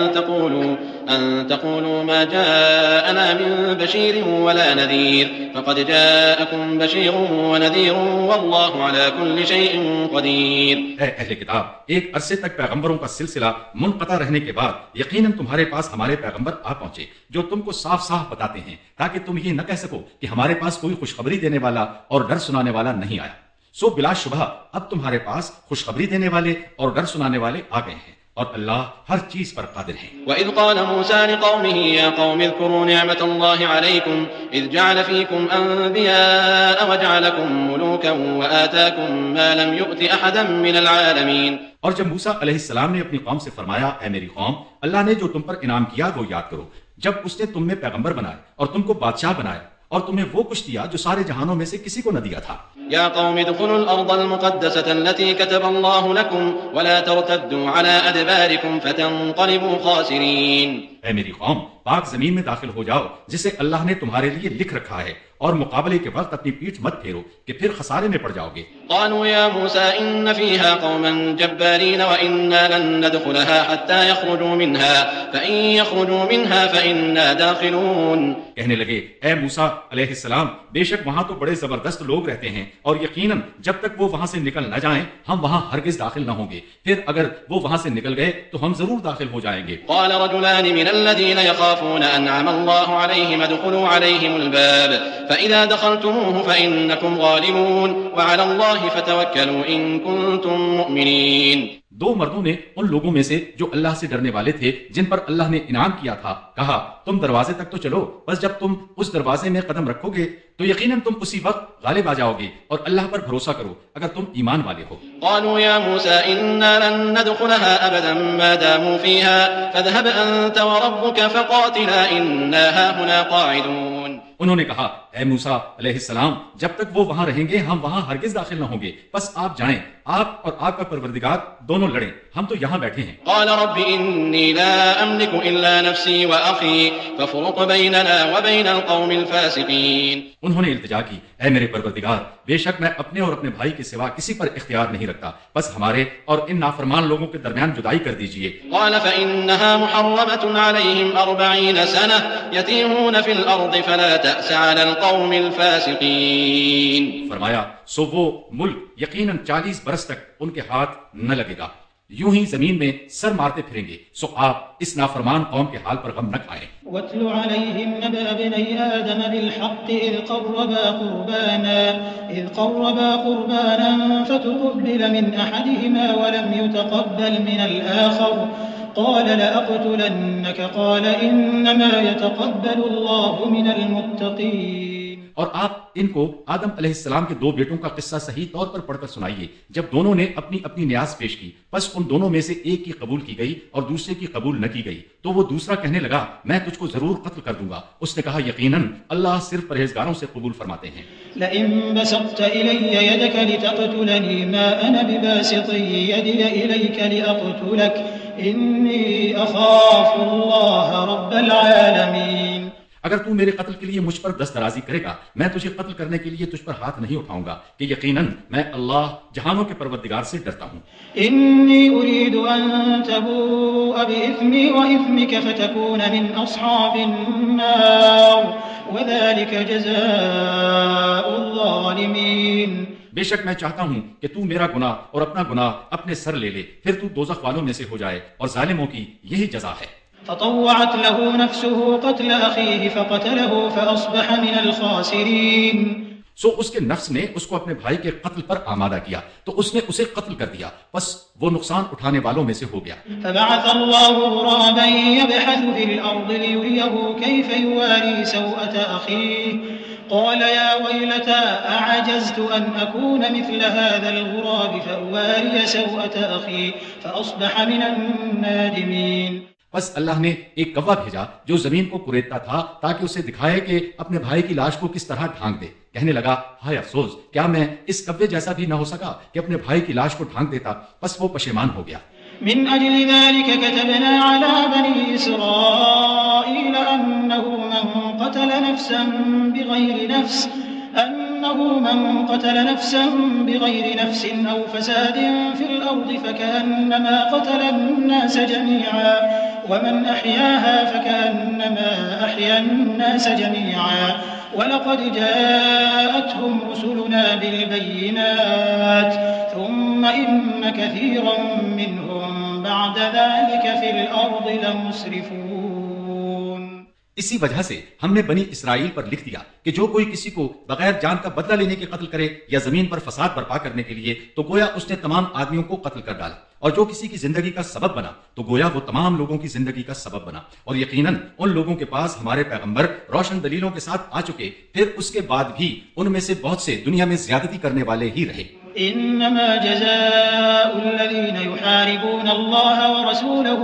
أن تقولوا ما جاءنا من بشير ولا نذير فقد جاءكم بشير ونذير والله على كل شيء قدير۔ اے اہل کتاب، ایک عرصے تک پیغمبروں کا سلسلہ منقطع رہنے کے بعد یقیناً تمہارے پاس ہمارے پیغمبر آ پہنچے جو تم کو صاف صاف بتاتے ہیں تاکہ تم یہ نہ کہہ سکو کہ ہمارے پاس کوئی خوشخبری دینے والا اور ڈر سنانے والا نہیں آیا۔ سو بلا شبہ اب تمہارے پاس خوشخبری دینے والے اور ڈر سنانے والے آ گئے ہیں، اور اللہ ہر چیز پر قادر ہے۔ وَإِذْ قَالَ مُوسَىٰ لِقَوْمِهِ يَا قَوْمِ اذْكُرُوا نِعْمَةَ اللَّهِ عَلَيْكُمْ إِذْ جَعَلَ فِيكُمْ أَنبِيَاءَ وَجَعَلَكُمْ مُلُوكًا وَآتَاكُمْ مَا لَمْ يُؤْتِ أَحَدًا مِّنَ الْعَالَمِينَ۔ اور جب موسیٰ علیہ السلام نے اپنی قوم سے فرمایا، اے میری قوم، اللہ نے جو تم پر انعام کیا وہ یاد کرو، جب اس نے تم میں پیغمبر بنائے اور تم کو بادشاہ بنائے اور تمہیں وہ کچھ دیا جو سارے جہانوں میں سے کسی کو نہ دیا تھا۔ يا قوم ادخلوا الأرض المقدسة التي كتب الله لكم ولا ترتدوا على أدباركم فتنقلبوا خاسرين۔ اے میری قوم پاک زمین میں داخل ہو جاؤ جسے اللہ نے تمہارے لیے لکھ رکھا ہے، اور مقابلے کے وقت اپنی پیٹھ مت پھیرو کہ پھر خسارے میں پڑ جاؤ گے۔ قالوا يا موسى إن فيها قوما جبارين وإنا لن ندخلها حتى يخرجوا منها فإن يخرجوا منها فإنا داخلون۔ کہنے لگے اے موسیٰ علیہ السلام بے شک وہاں تو بڑے زبردست لوگ رہتے ہیں، اور یقیناً جب تک وہ وہاں سے نکل نہ جائیں ہم وہاں ہرگز داخل نہ ہوں گے، پھر اگر وہ وہاں سے نکل گئے تو ہم ضرور داخل ہو جائیں گے۔ قال رجلان من الذين يخافون أنعم الله عليهم ادخلوا عليهم الباب فإذا دخلتموه فإنكم غالبون وعلى الله فتوكلوا إن كنتم مؤمنين۔ دو مردوں نے ان لوگوں میں سے جو اللہ سے ڈرنے والے تھے جن پر اللہ نے انعام کیا تھا کہا تم دروازے تک تو چلو، بس جب تم اس دروازے میں قدم رکھو گے تو یقیناً تم اسی وقت غالب آ جاؤ گے، اور اللہ پر بھروسہ کرو اگر تم ایمان والے ہو۔ قالوا يا موسى إنا لن ندخلها أبدا ما داموا فيها فاذهب أنت وربك فقاتلا إنا هاهنا قاعدون۔ انہوں نے کہا اے موسیٰ علیہ السلام جب تک وہ وہاں رہیں گے ہم وہاں ہرگز داخل نہ ہوں گے، بس آپ جائیں، آپ اور آپ کا پروردگار دونوں لڑیں، ہم تو یہاں بیٹھے ہیں۔ قال رب إني لا أملك إلا نفسي وأخي فافرق بيننا وبين القوم الفاسقين۔ انہوں نے التجا کی اے میرے پروردگار بے شک میں اپنے اور اپنے بھائی کے سوا کسی پر اختیار نہیں رکھتا، بس ہمارے اور ان نافرمان لوگوں کے درمیان جدائی کر دیجئے۔ قال فإنها محرمة عليهم 40 سنة يتيهون في الأرض فلا تأس على القوم الفاسقين۔ فرمایا سو وہ ملک یقیناً 40 برس تک ان کے ہاتھ نہ لگے گا، یوں ہی زمین میں سر مارتے پھریں گے، سو آپ اس نافرمان قوم کے حال پر غم نہ کھائیں۔ واتل عليهم نبأ ابني آدم بالحق إذ قربا قربانا فتقبل من أحدهما ولم يتقبل من الآخر قال لأقتلنك قال إنما يتقبل الله من المتقين۔ اور آپ ان کو آدم علیہ السلام کے 2 بیٹوں کا قصہ صحیح طور پر پڑھ کر سنائیے، جب دونوں نے اپنی اپنی نیاز پیش کی، پس ان دونوں میں سے ایک کی قبول کی گئی اور دوسرے کی قبول نہ کی گئی، تو وہ دوسرا کہنے لگا میں تجھ کو ضرور قتل کر دوں گا، اس نے کہا یقیناً اللہ صرف پرہیزگاروں سے قبول فرماتے ہیں۔ لئن بسطت إلي يدك لتقتلني ما أنا بباسط يدي إليك لأقتلك إني أخاف الله رب العالمين۔ اگر تو میرے قتل کے لیے مجھ پر دست درازی کرے گا میں تجھے قتل کرنے کے لیے تجھ پر ہاتھ نہیں اٹھاؤں گا کہ یقیناً میں اللہ جہانوں کے پروردگار سے ڈرتا ہوں۔ إني أريد أن تبوء بإثمي وإثمك فتكون من أصحاب النار وذلك جزاء الظالمين۔ بے شک میں چاہتا ہوں کہ تو میرا گناہ اور اپنا گناہ اپنے سر لے لے، پھر تو دوزخ والوں میں سے ہو جائے، اور ظالموں کی یہی جزا ہے۔ فطوعت له نفسه قتل أخيه فقتله فأصبح من الخاسرين۔ سو اس کے نفس نے اس کو اپنے بھائی کے قتل پر آمادہ کیا تو اس نے اسے قتل کر دیا، بس وہ نقصان اٹھانے والوں میں سے ہو گیا۔ فبعث الله غرابا يبحث في الأرض ليريه كيف يواري سوءة أخيه قال يا ويلتى أعجزت أن أكون مثل هذا الغراب فأواري سوءة أخي فأصبح من النادمين۔ بس اللہ نے ایک کوا بھیجا جو زمین کو کریدتا تھا تاکہ اسے دکھائے کہ اپنے بھائی کی لاش کو کس طرح ڈھانک دے۔ کہنے لگا ہائے افسوس، کیا میں اس کوے جیسا بھی نہ ہو سکا کہ اپنے بھائی کی لاش کو ڈھانک دیتا؟ بس وہ پشیمان ہو گیا۔ من أجل ذلك كتبنا على بني إسرائيل أنه من قتل نفسا بغير نفس أو فساد في الأرض فكأنما قتل الناس جميعا ومن أحياها فكأنما أحيا الناس جميعا ولقد جاءتهم رسلنا بالبينات ثم إن كثيرا منهم بعد ذلك في الأرض لمسرفون۔ اسی وجہ سے ہم نے بنی اسرائیل پر لکھ دیا کہ جو کوئی کسی کو بغیر جان کا بدلہ لینے کے قتل کرے یا زمین پر فساد برپا کرنے کے لیے تو گویا اس نے تمام آدمیوں کو قتل کر ڈالا، اور جو کسی کی زندگی کا سبب بنا تو گویا وہ تمام لوگوں کی زندگی کا سبب بنا۔ اور یقیناً ان لوگوں کے پاس ہمارے پیغمبر روشن دلیلوں کے ساتھ آ چکے، پھر اس کے بعد بھی ان میں سے بہت سے دنیا میں زیادتی کرنے والے ہی رہے۔ إنما جزاء الذين يحاربون الله ورسوله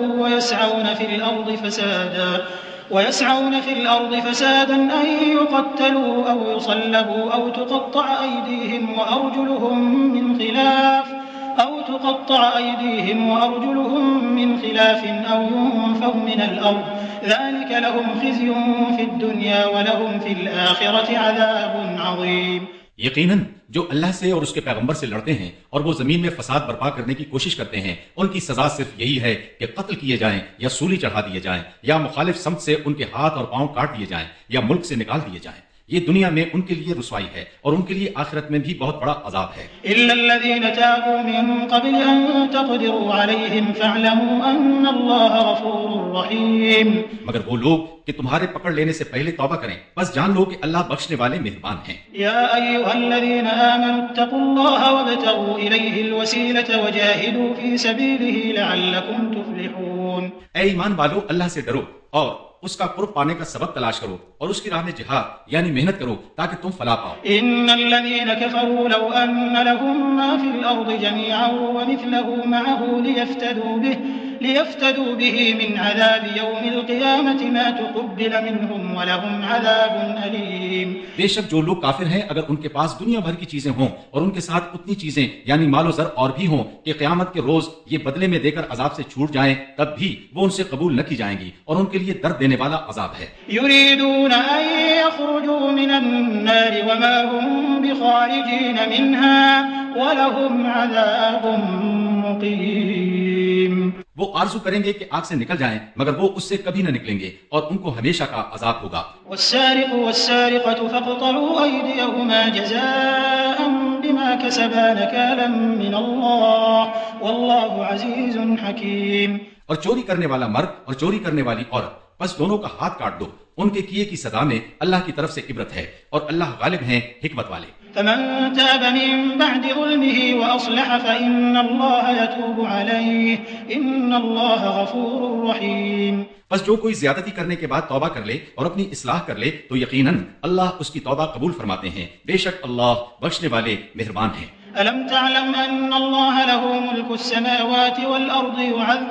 ويسعون في الأرض فسادا أن يقتلوا أو يصلبوا أو تقطع أيديهم وأرجلهم من خلاف أو تقطع أيديهم وأرجلهم من خلاف أو ينفوا من الأرض ذلك لهم خزي في الدنيا ولهم في الآخرة عذاب عظيم. یقیناً جو اللہ سے اور اس کے پیغمبر سے لڑتے ہیں اور وہ زمین میں فساد برپا کرنے کی کوشش کرتے ہیں ان کی سزا صرف یہی ہے کہ قتل کیے جائیں یا سولی چڑھا دیے جائیں یا مخالف سمت سے ان کے ہاتھ اور پاؤں کاٹ دیے جائیں یا ملک سے نکال دیے جائیں. یہ دنیا میں ان کے لیے رسوائی ہے اور ان کے لیے آخرت میں بھی بہت بڑا عذاب ہے. إلا الذين تابوا من قبل أن تقدروا عليهم فاعلموا أن الله غفور رحيم. مگر وہ لوگ کہ تمہارے پکڑ لینے سے پہلے توبہ کریں بس جان لو کہ اللہ بخشنے والے مہربان ہیں. يا أيها الذين آمنوا اتقوا الله وابتغوا إليه الوسيلة وجاهدوا في سبيله لعلكم تفلحون. اے ایمان والو اللہ سے ڈرو اور اس کا قرب پانے کا سبب تلاش کرو اور اس کی راہ میں جہاد یعنی محنت کرو تاکہ تم فلاح پاؤ. ان الذين كفروا لو ان لهم ما في الارض جميعا ومثله معه ليفتدوا به من عذاب يوم القيامة ما تقبل منهم ولهم عذاب أليم. بے شک جو لوگ کافر ہیں اگر ان کے پاس دنیا بھر کی چیزیں ہوں اور ان کے ساتھ اتنی چیزیں یعنی مال و زر اور بھی ہوں کہ قیامت کے روز یہ بدلے میں دے کر عذاب سے چھوٹ جائیں تب بھی وہ ان سے قبول نہ کی جائیں گی اور ان کے لیے درد دینے والا عذاب ہے. يريدون أن يخرجوا من النار وما هم بخارجين منها ولهم عذاب مقيم. وہ آرزو کریں گے کہ آگ سے نکل جائیں مگر وہ اس سے کبھی نہ نکلیں گے اور ان کو ہمیشہ کا عذاب ہوگا. والسارق والسارقة فاقطعوا أيديهما جزاء بما كسبا نكالا من الله والله عزيز حكيم. اور چوری کرنے والا مرد اور چوری کرنے والی عورت بس دونوں کا ہاتھ کاٹ دو ان کے کیے کی سزا میں اللہ کی طرف سے عبرت ہے اور اللہ غالب ہیں حکمت والے. فمن تاب من بعد ظلمه وأصلح فإن الله يتوب عليه إن الله غفور رحيم. بس جو کوئی زیادتی کرنے کے بعد توبہ کر لے اور اپنی اصلاح کر لے تو یقیناً اللہ اس کی توبہ قبول فرماتے ہیں بے شک اللہ بخشنے والے مہربان ہیں. ألم تعلم أن الله له ملك السماوات والأرض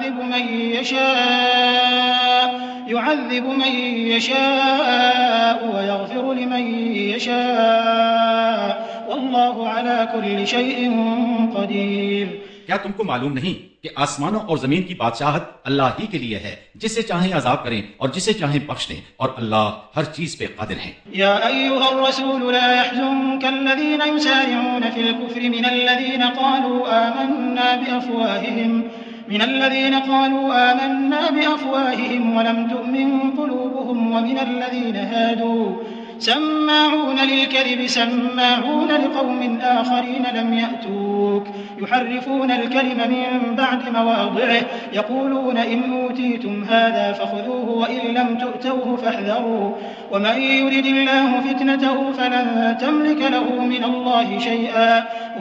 يعذب من يشاء ويغفر لمن يشاء والله على كل شيء قدير. کیا تم کو معلوم نہیں کہ آسمانوں اور زمین کی بادشاہت اللہ ہی کے لیے ہے جسے چاہیں عذاب کریں اور جسے چاہیں بخش دیں اور اللہ ہر چیز پہ قادر ہیں. یا ایھا الرسول لا يحزنك الذين يسارعون في الكفر من الذين قالوا آمنا بأفواههم ولم تؤمن قلوبهم ومن الذين هادوا سماعون للكذب سماعون لقوم آخرين لم يأتوك يحرفون الكلم من بعد مواضعه يقولون إن أوتيتم هذا فخذوه وإن لم تؤتوه فاحذروا ومن يرد الله فتنته فلن تملك له من الله شيئا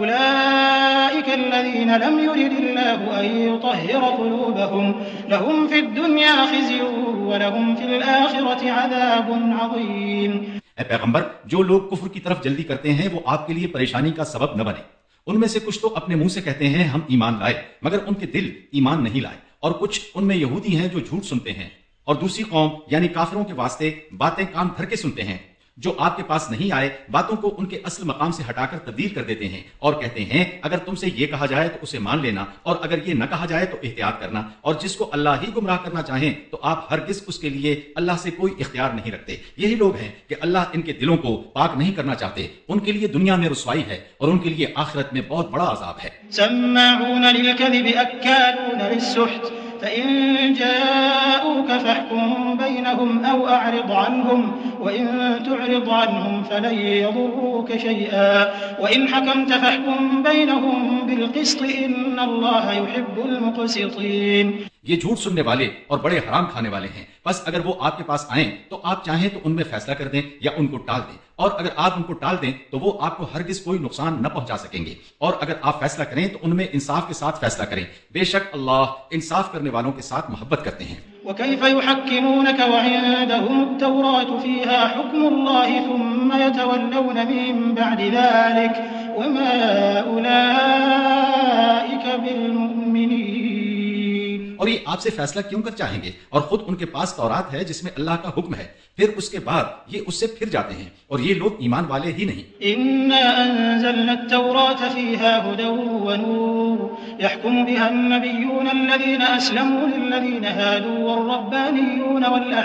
أولئك الذين لم يرد الله أن يطهر قلوبهم لهم في الدنيا خزي ولهم في الآخرة عذاب عظيم. اے پیغمبر جو لوگ کفر کی طرف جلدی کرتے ہیں وہ آپ کے لیے پریشانی کا سبب نہ بنے. ان میں سے کچھ تو اپنے منہ سے کہتے ہیں ہم ایمان لائے مگر ان کے دل ایمان نہیں لائے اور کچھ ان میں یہودی ہیں جو جھوٹ سنتے ہیں اور دوسری قوم یعنی کافروں کے واسطے باتیں کان بھر کے سنتے ہیں جو آپ کے پاس نہیں آئے باتوں کو ان کے اصل مقام سے ہٹا کر تبدیل کر دیتے ہیں اور کہتے ہیں اگر تم سے یہ کہا جائے تو اسے مان لینا اور اگر یہ نہ کہا جائے تو احتیاط کرنا اور جس کو اللہ ہی گمراہ کرنا چاہیں تو آپ ہرگز اس کے لیے اللہ سے کوئی اختیار نہیں رکھتے. یہی لوگ ہیں کہ اللہ ان کے دلوں کو پاک نہیں کرنا چاہتے. ان کے لیے دنیا میں رسوائی ہے اور ان کے لیے آخرت میں بہت بڑا عذاب ہے. سماعون للكذب أكالون للسحت فإن جاءوك فاحكم بينهم أو أعرض عنهم وإن تعرض عنهم فلن يضروك شيئا وإن حكمت فاحكم بينهم بالقسط إن الله يحب المقسطين. یہ جھوٹ سننے والے اور بڑے حرام کھانے والے ہیں. بس اگر وہ آپ کے پاس آئیں تو آپ چاہیں تو ان میں فیصلہ کر دیں یا ان کو ٹال دیں اور اگر آپ ان کو ٹال دیں تو وہ آپ کو ہرگز کوئی نقصان نہ پہنچا سکیں گے اور اگر آپ فیصلہ کریں تو ان میں انصاف کے ساتھ فیصلہ کریں. بے شک اللہ انصاف کرنے والوں کے ساتھ محبت کرتے ہیں. وكيف يحكمونك وعندهم التوراة فيها حكم الله ثم يتولون من بعد ذلك وما أولئك بالمؤمنين. اور یہ آپ سے فیصلہ کیوں کر چاہیں گے؟ اور خود ان کے پاس تورات ہے جس میں اللہ کا حکم ہے، پھر اس کے بعد یہ اس سے پھر جاتے ہیں، اور یہ لوگ ایمان والے ہی نہیں۔ إنا أنزلنا التوراة فيها هدى ونور يحكم بها النبيون الذين أسلموا للذين هادوا والربانيون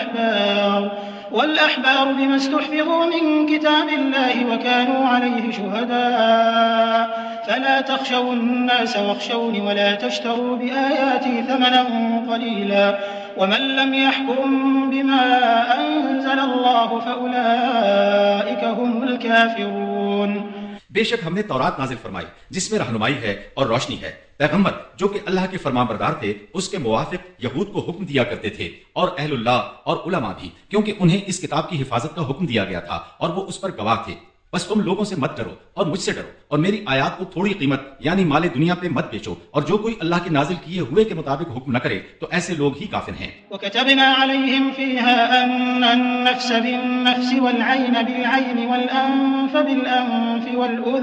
والأحبار بما استحفظوا من كتاب الله وكانوا عليه شهداء فلا تخشوا الناس واخشوني ولا تشتروا بآياتي ثمنا قليلا ومن لم يحكم بما أنزل الله فأولئك هم الكافرون۔ بے شک ہم نے تورات نازل فرمائی جس میں رہنمائی ہے اور روشنی ہے۔ پیغمبر جو کہ اللہ کے فرمان بردار تھے اس کے موافق یہود کو حکم دیا کرتے تھے، اور اہل اللہ اور علماء بھی، کیونکہ انہیں اس کتاب کی حفاظت کا حکم دیا گیا تھا اور وہ اس پر گواہ تھے۔ بس تم لوگوں سے مت ڈرو اور مجھ سے ڈرو، اور میری آیات کو تھوڑی قیمت یعنی مال دنیا پہ مت بیچو، اور جو کوئی اللہ کے نازل کیے ہوئے کے مطابق حکم نہ کرے تو ایسے لوگ ہی کافر ہیں۔ وَكَتَبْنَا عَلَيْهِمْ فِيهَا أَنَّ النَّفْسَ بِالنَّفْسِ وَالْعَيْنَ بِالْعَيْنِ وَالْأَنفَ بِالْأَنفِ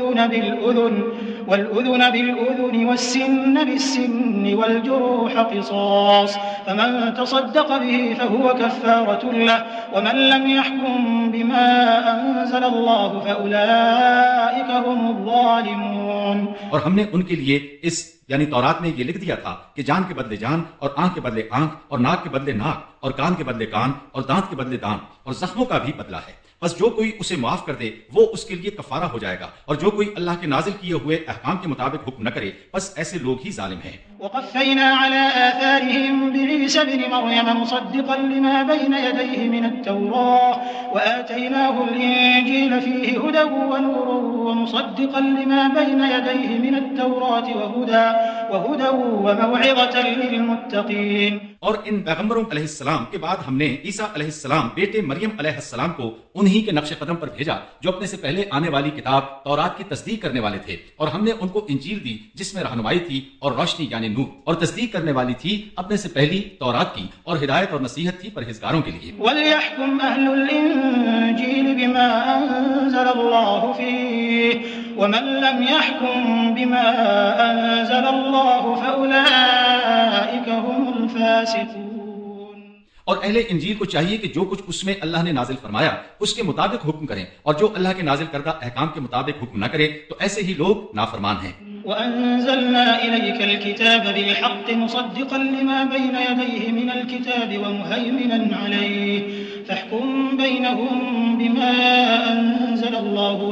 وَالْأُذُنَ بِالْأُذُنِ وَالسِّنَّ بِالسِّنِّ وَالْجُرُوحَ قِصَاصٌ فَمَن تَصَدَّقَ بِهِ فَهُوَ كَفَّارَةٌ لَّهُ وَمَن لَّمْ يَحْكُم بِمَا أَنزَلَ اللَّهُ فَأُولَٰئِكَ هُمُ الظَّالِمُونَ۔ اور ہم نے ان کے لیے اس یعنی تورات میں یہ لکھ دیا تھا کہ جان کے بدلے جان، اور آنکھ کے بدلے آنکھ، اور ناک کے بدلے ناک، اور کان کے بدلے کان، اور دانت کے بدلے دانت، اور زخموں کا بھی بدلہ ہے۔ بس جو کوئی اسے معاف کر دے وہ اس کے لیے کفارہ ہو جائے گا، اور جو کوئی اللہ کے نازل کیے ہوئے احکام کے مطابق حکم نہ کرے بس ایسے لوگ ہی ظالم ہیں۔ وقفينا على آثارهم بعيسى ابن مريم مصدقا لما بين يديه من التوراة وآتيناه الإنجيل فيه هدى ونور ومصدقا لما بين يديه من التوراة وهدى وموعظة للمتقين۔ اور ان پیغمبروں علیہ السلام کے بعد ہم نے عیسیٰ علیہ السلام بیٹے مریم علیہ السلام کو انہی کے نقش قدم پر بھیجا جو اپنے سے پہلے آنے والی کتاب تورات کی تصدیق کرنے والے تھے، اور ہم نے ان کو انجیل دی جس میں رہنمائی تھی اور روشنی یعنی نور، اور تصدیق کرنے والی تھی اپنے سے پہلی تورات کی، اور ہدایت اور نصیحت تھی پرہیزگاروں کے لیے۔ وَلْيَحْكُمْ أَهْلُ الْإِنجِيلِ بِمَا أَنزَلَ اللَّهُ فِيهِ وَمَن لَّمْ يَحْكُم بِمَا أَنزَلَ اللَّهُ فَأُولَٰئِكَ هُمُ الْفَاسِقُونَ۔ اور اہل انجیل کو چاہیے کہ جو کچھ اس میں اللہ نے نازل فرمایا اس کے مطابق حکم کریں، اور جو اللہ کے نازل کردہ احکام کے مطابق حکم نہ کرے تو ایسے ہی لوگ نافرمان ہیں۔ وَأَنزَلْنَا إِلَيْكَ الْكِتَابَ بِالْحَقِّ مُصَدِّقًا لِمَا بَيْنَ يَدَيْهِ مِنَ الْكِتَابِ وَمُهَيْمِنًا عَلَيْهِ فَاحْكُم بَيْنَهُم بِمَا أَنزَلَ اللَّهُ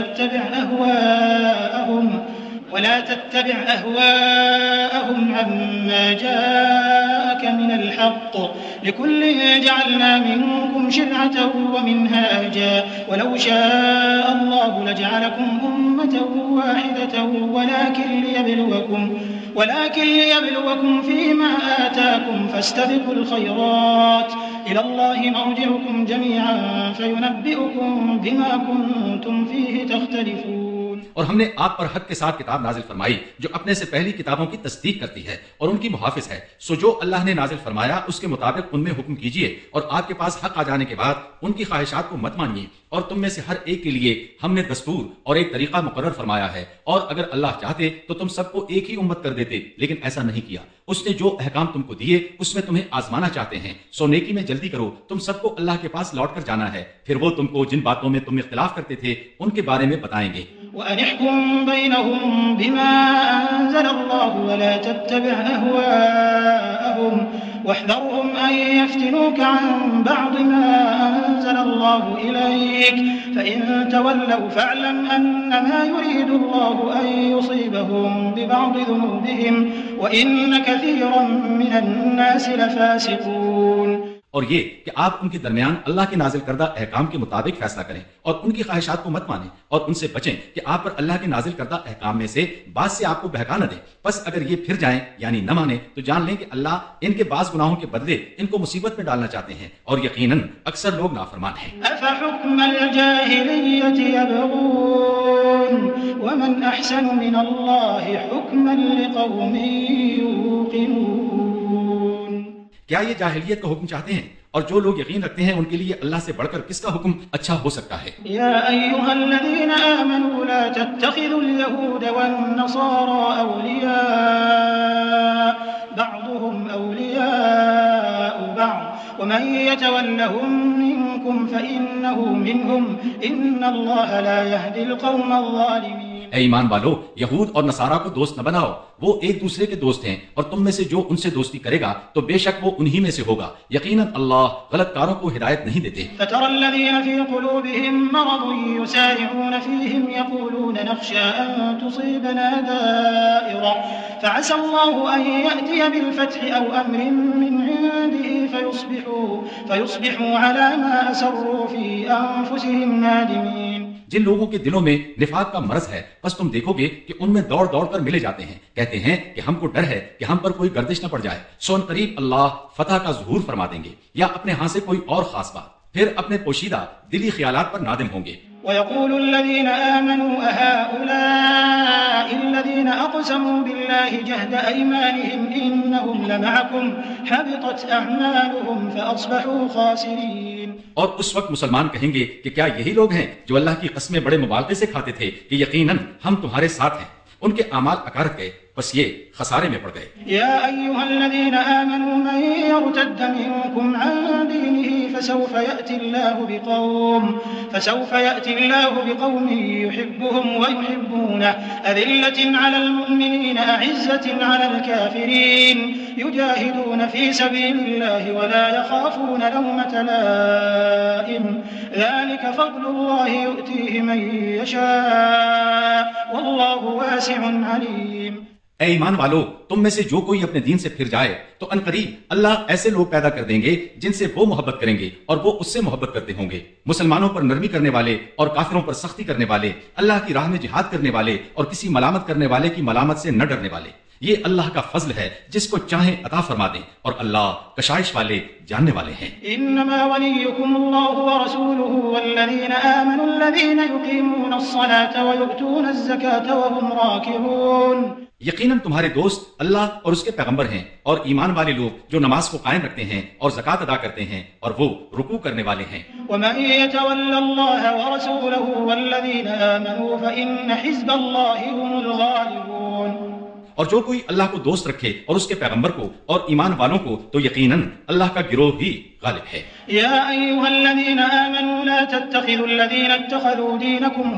ولا تتبع أهواءهم عما جاءك من الحق لكل جعلنا منكم شرعة ومنهاجا ولو شاء الله لجعلكم أمة واحدة ولكن ليبلوكم فيما آتاكم فاستبقوا الخيرات إلى الله مرجعكم جميعا فينبئكم بما كنتم فيه تختلفون۔ اور ہم نے آپ پر حق کے ساتھ کتاب نازل فرمائی جو اپنے سے پہلی کتابوں کی تصدیق کرتی ہے اور ان کی محافظ ہے، سو جو اللہ نے نازل فرمایا اس کے مطابق ان میں حکم کیجیے، اور آپ کے پاس حق آ جانے کے بعد ان کی خواہشات کو مت مانیے، اور تم میں سے ہر ایک کے لیے ہم نے دستور اور ایک طریقہ مقرر فرمایا ہے، اور اگر اللہ چاہتے تو تم سب کو ایک ہی امت کر دیتے، لیکن ایسا نہیں کیا۔ اس نے جو احکام تم کو دیے اس میں تمہیں آزمانا چاہتے ہیں، سو نیکی میں جلدی کرو، تم سب کو اللہ کے پاس لوٹ کر جانا ہے، پھر وہ تم کو جن باتوں میں تم اختلاف کرتے تھے ان کے بارے میں بتائیں گے۔ وَأَنِ احْكُم بَيْنَهُم بِمَا أَنزَلَ اللَّهُ وَلَا تَتَّبِعْ أَهْوَاءَهُمْ وَاحْذَرْهُمْ أَن يَفْتِنُوكَ عَن بَعْضِ مَا أَنزَلَ اللَّهُ إِلَيْكَ فَإِن تَوَلَّوْا فَاعْلَمْ أَنَّمَا يُرِيدُ اللَّهُ أَن يُصِيبَهُم بِبَعْضِ ذُنُوبِهِمْ وَإِنَّ كَثِيرًا مِّنَ النَّاسِ لَفَاسِقُونَ۔ اور یہ کہ آپ ان کے درمیان اللہ کے نازل کردہ احکام کے مطابق فیصلہ کریں اور ان کی خواہشات کو مت مانیں اور ان سے بچیں کہ آپ پر اللہ کے نازل کردہ احکام میں سے بعض سے آپ کو بہکا نہ دیں۔ بس اگر یہ پھر جائیں یعنی نہ مانیں تو جان لیں کہ اللہ ان کے بعض گناہوں کے بدلے ان کو مصیبت میں ڈالنا چاہتے ہیں، اور یقیناً اکثر لوگ نافرمان ہیں۔ أَفَحُكْمَ الْجَاهِلِيَّةِ يَبْغُونَ وَمَنْ أَحْسَنُ مِنَ اللَّهِ حُكْمًا لِقَوْمٍ يُوقِنُونَ۔ کیا یہ جاہلیت کا حکم چاہتے ہیں؟ اور جو لوگ یقین رکھتے ہیں ان کے لیے اللہ سے بڑھ کر کس کا حکم اچھا ہو سکتا ہے؟ یا ایھا الذین آمنوا لا تتخذوا اليهود والنصارى اولیاء بعضهم بعضهم أولياء بعض ومن يتولهم منكم فإنه منهم إن الله لا يهدي القوم الظالمين۔ اے ایمان والو، یہود اور نصارہ کو دوست نہ بناؤ، وہ ایک دوسرے کے دوست ہیں، اور تم میں سے جو ان سے دوستی کرے گا تو بے شک وہ انہی میں سے ہوگا، یقیناً اللہ غلط کاروں کو ہدایت نہیں دیتے۔ فترى الذين في قلوبهم مرض يسارعون فيهم يقولون نخشى أن تصيبنا دائرة فعسى الله أن يأتي بالفتح أو أمر من عنده فيصبحوا على ما أسروا في أنفسهم نادمين۔ جن لوگوں کے دلوں میں نفاق کا مرض ہے، بس تم دیکھو گے کہ ان میں دوڑ دوڑ کر ملے جاتے ہیں، کہتے ہیں کہ ہم کو ڈر ہے کہ ہم پر کوئی گردش نہ پڑ جائے، سو ان قریب اللہ فتح کا ظہور فرما دیں گے، یا اپنے ہاں سے کوئی اور خاص بات، پھر اپنے پوشیدہ دلی خیالات پر نادم ہوں گے۔ ويقول الذين آمنوا أهؤلاء الذين أقسموا بالله جهد أيمانهم إنهم لمعكم حبطت أعمالهم فأصبحوا خاسرين۔ اور اس وقت مسلمان کہیں گے کہ کیا یہی لوگ ہیں جو اللہ کی قسمیں بڑے مبالغے سے کھاتے تھے کہ یقیناً ہم تمہارے ساتھ ہیں، ان کے اعمال اکارت گئے، بس یہ خسارے میں پڑ گئے۔ يا أيها الذين آمنوا من يرتد منكم عن دينه فسوف يأتي الله بقوم يحبهم ويحبونه أذلة على المؤمنين أعزة على الكافرين يجاهدون في سبيل الله ولا يخافون لومة لائم ذلك فضل الله يؤتيه من يشاء والله واسع عليم۔ اے ایمان والو، تم میں سے جو کوئی اپنے دین سے پھر جائے تو عنقریب اللہ ایسے لوگ پیدا کر دیں گے جن سے وہ محبت کریں گے اور وہ اس سے محبت کرتے ہوں گے، مسلمانوں پر نرمی کرنے والے اور کافروں پر سختی کرنے والے، اللہ کی راہ میں جہاد کرنے والے اور کسی ملامت کرنے والے کی ملامت سے نہ ڈرنے والے۔ یہ اللہ کا فضل ہے، جس کو چاہیں عطا فرما دیں، اور اللہ کشائش والے جاننے والے ہیں۔ انما وليكم الله ورسوله والذين آمنوا الذين يقيمون الصلاة ويؤتون الزكاة وهم راكعون۔ یقیناً تمہارے دوست اللہ اور اس کے پیغمبر ہیں، اور ایمان والے لوگ جو نماز کو قائم رکھتے ہیں اور زکوٰۃ ادا کرتے ہیں، اور وہ رکوع کرنے والے ہیں۔ ومن يتول الله ورسوله والذين آمنوا فإن حزب الله هم الغالبون۔ اور جو کوئی اللہ کو دوست رکھے اور اس کے پیغمبر کو اور ایمان والوں کو تو یقیناً اللہ کا گروہ ہی غالب ہے۔ يا أيها الذين آمنوا لا تتخذوا الذين اتخذوا دينكم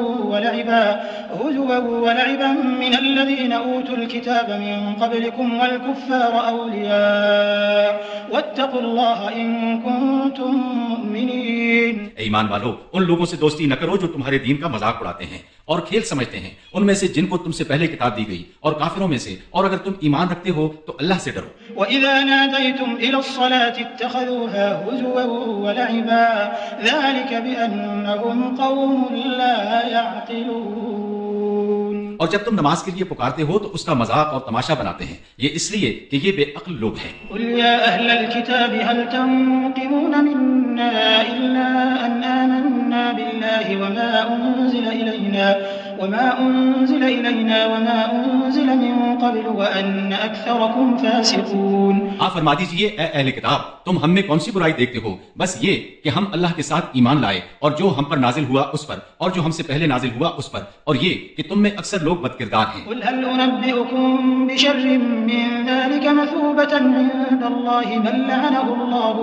هزوا ولعبا من الذين أوتوا الكتاب من قبلكم والكفار أولياء واتقوا الله إن كنتم مؤمنين۔ ایمان والو، ان لوگوں سے دوستی نہ کرو جو تمہارے دین کا مذاق اڑاتے ہیں اور کھیل سمجھتے ہیں، ان میں سے جن کو تم سے پہلے کتاب دی گئی اور کافروں میں سے، اور اگر تم ایمان رکھتے ہو تو اللہ سے ڈرو۔ وَإِذَا نَادَيْتُمْ إِلَى الصَّلَاةِ اتَّخَذُوهَا هُزُوًا وَلَعِبًا ذَلِكَ بِأَنَّهُمْ قَوْمٌ لَا يَعْقِلُونَ۔ اور جب تم نماز کے لیے پکارتے ہو تو اس کا مذاق اور تماشا بناتے ہیں، یہ اس لیے کہ یہ بے عقل لوگ ہیں۔ قُلْ يَا أَهْلَ الْكِتَابِ هَلْ تَنقِمُونَ مِنَّا إِلَّا أَنْ آمَنَّا بِاللَّهِ وَمَا أُنزِلَ إِلَيْنَا وما أنزل من قبل وأن أكثركم فاسقون۔ آپ فرما دیجئے اے اہل کتاب، تم ہم میں کون سی برائی دیکھتے ہو؟ بس یہ کہ ہم اللہ کے ساتھ ایمان لائے اور جو ہم پر نازل ہوا اس پر اور جو ہم سے پہلے نازل ہوا اس پر، اور یہ کہ تم میں اکثر لوگ بد کردار ہیں۔ قل هل أنبئكم بشر من ذلك مثوبة عند الله من لعنه الله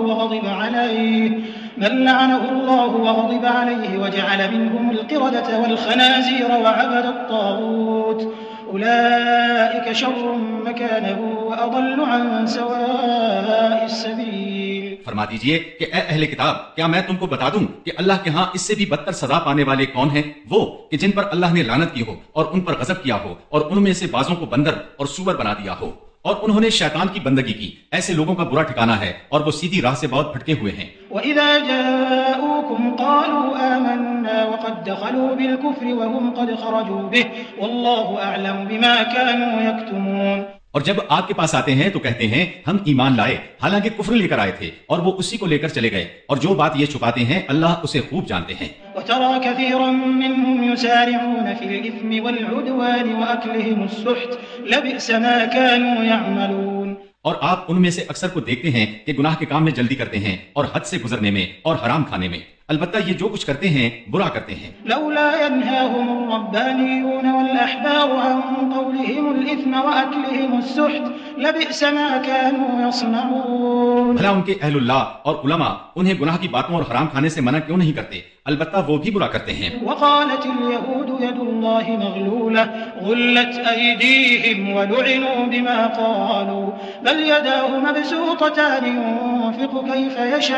وغضب عليه وجعل منهم القردة والخنازير وعبد الطاغوت أولئك شر مكانا وأضل عن سواء السبيل۔ فرما دیجئے کہ اے اہل کتاب، کیا میں تم کو بتا دوں کہ اللہ کے ہاں اس سے بھی بدتر سزا پانے والے کون ہیں؟ وہ کہ جن پر اللہ نے لعنت کی ہو اور ان پر غضب کیا ہو اور ان میں سے بعضوں کو بندر اور سور بنا دیا ہو، اور انہوں نے شیطان کی بندگی کی، ایسے لوگوں کا برا ٹھکانہ ہے اور وہ سیدھی راہ سے بہت بھٹکے ہوئے ہیں۔ وَإِذَا جَاءُوكُمْ قَالُوا آمَنَّا وَقَدْ دَخَلُوا بِالْكُفْرِ وَهُمْ قَدْ خَرَجُوا بِهِ وَاللَّهُ أَعْلَمُ بِمَا كَانُوا يَكْتُمُونَ۔ اور جب آپ کے پاس آتے ہیں تو کہتے ہیں ہم ایمان لائے، حالانکہ کفر لے کر آئے تھے، اور وہ اسی کو لے کر چلے گئے، اور جو بات یہ چھپاتے ہیں اللہ اسے خوب جانتے ہیں۔ وَتَرَى كَثِيرًا مِّنْهُمْ يُسَارِعُونَ فِي الْإِثْمِ وَالْعُدْوَانِ وَأَكْلِهِمُ السُّحْتَ لَبِئْسَ مَا كَانُوا يَعْمَلُونَ۔ اور آپ ان میں سے اکثر کو دیکھتے ہیں کہ گناہ کے کام میں جلدی کرتے ہیں اور حد سے گزرنے میں اور حرام کھانے میں۔ البتہ یہ جو کچھ کرتے ہیں برا کرتے ہیں۔ لولا ينهاهم الربانيون والأحبار عن قولهم الإثم وأكلهم السحت لبئس ما كانوا يصنعون۔ بھلا ان کے اہل اللہ اور علماء انہیں گناہ کی باتوں اور حرام کھانے سے منع کیوں نہیں کرتے؟ البتہ وہ بھی برا کرتے ہیں۔ وقالت اليهود يد الله مغلولة غلت أيديهم ولعنوا بما قالوا بل يداه مبسوطتان ينفق كيف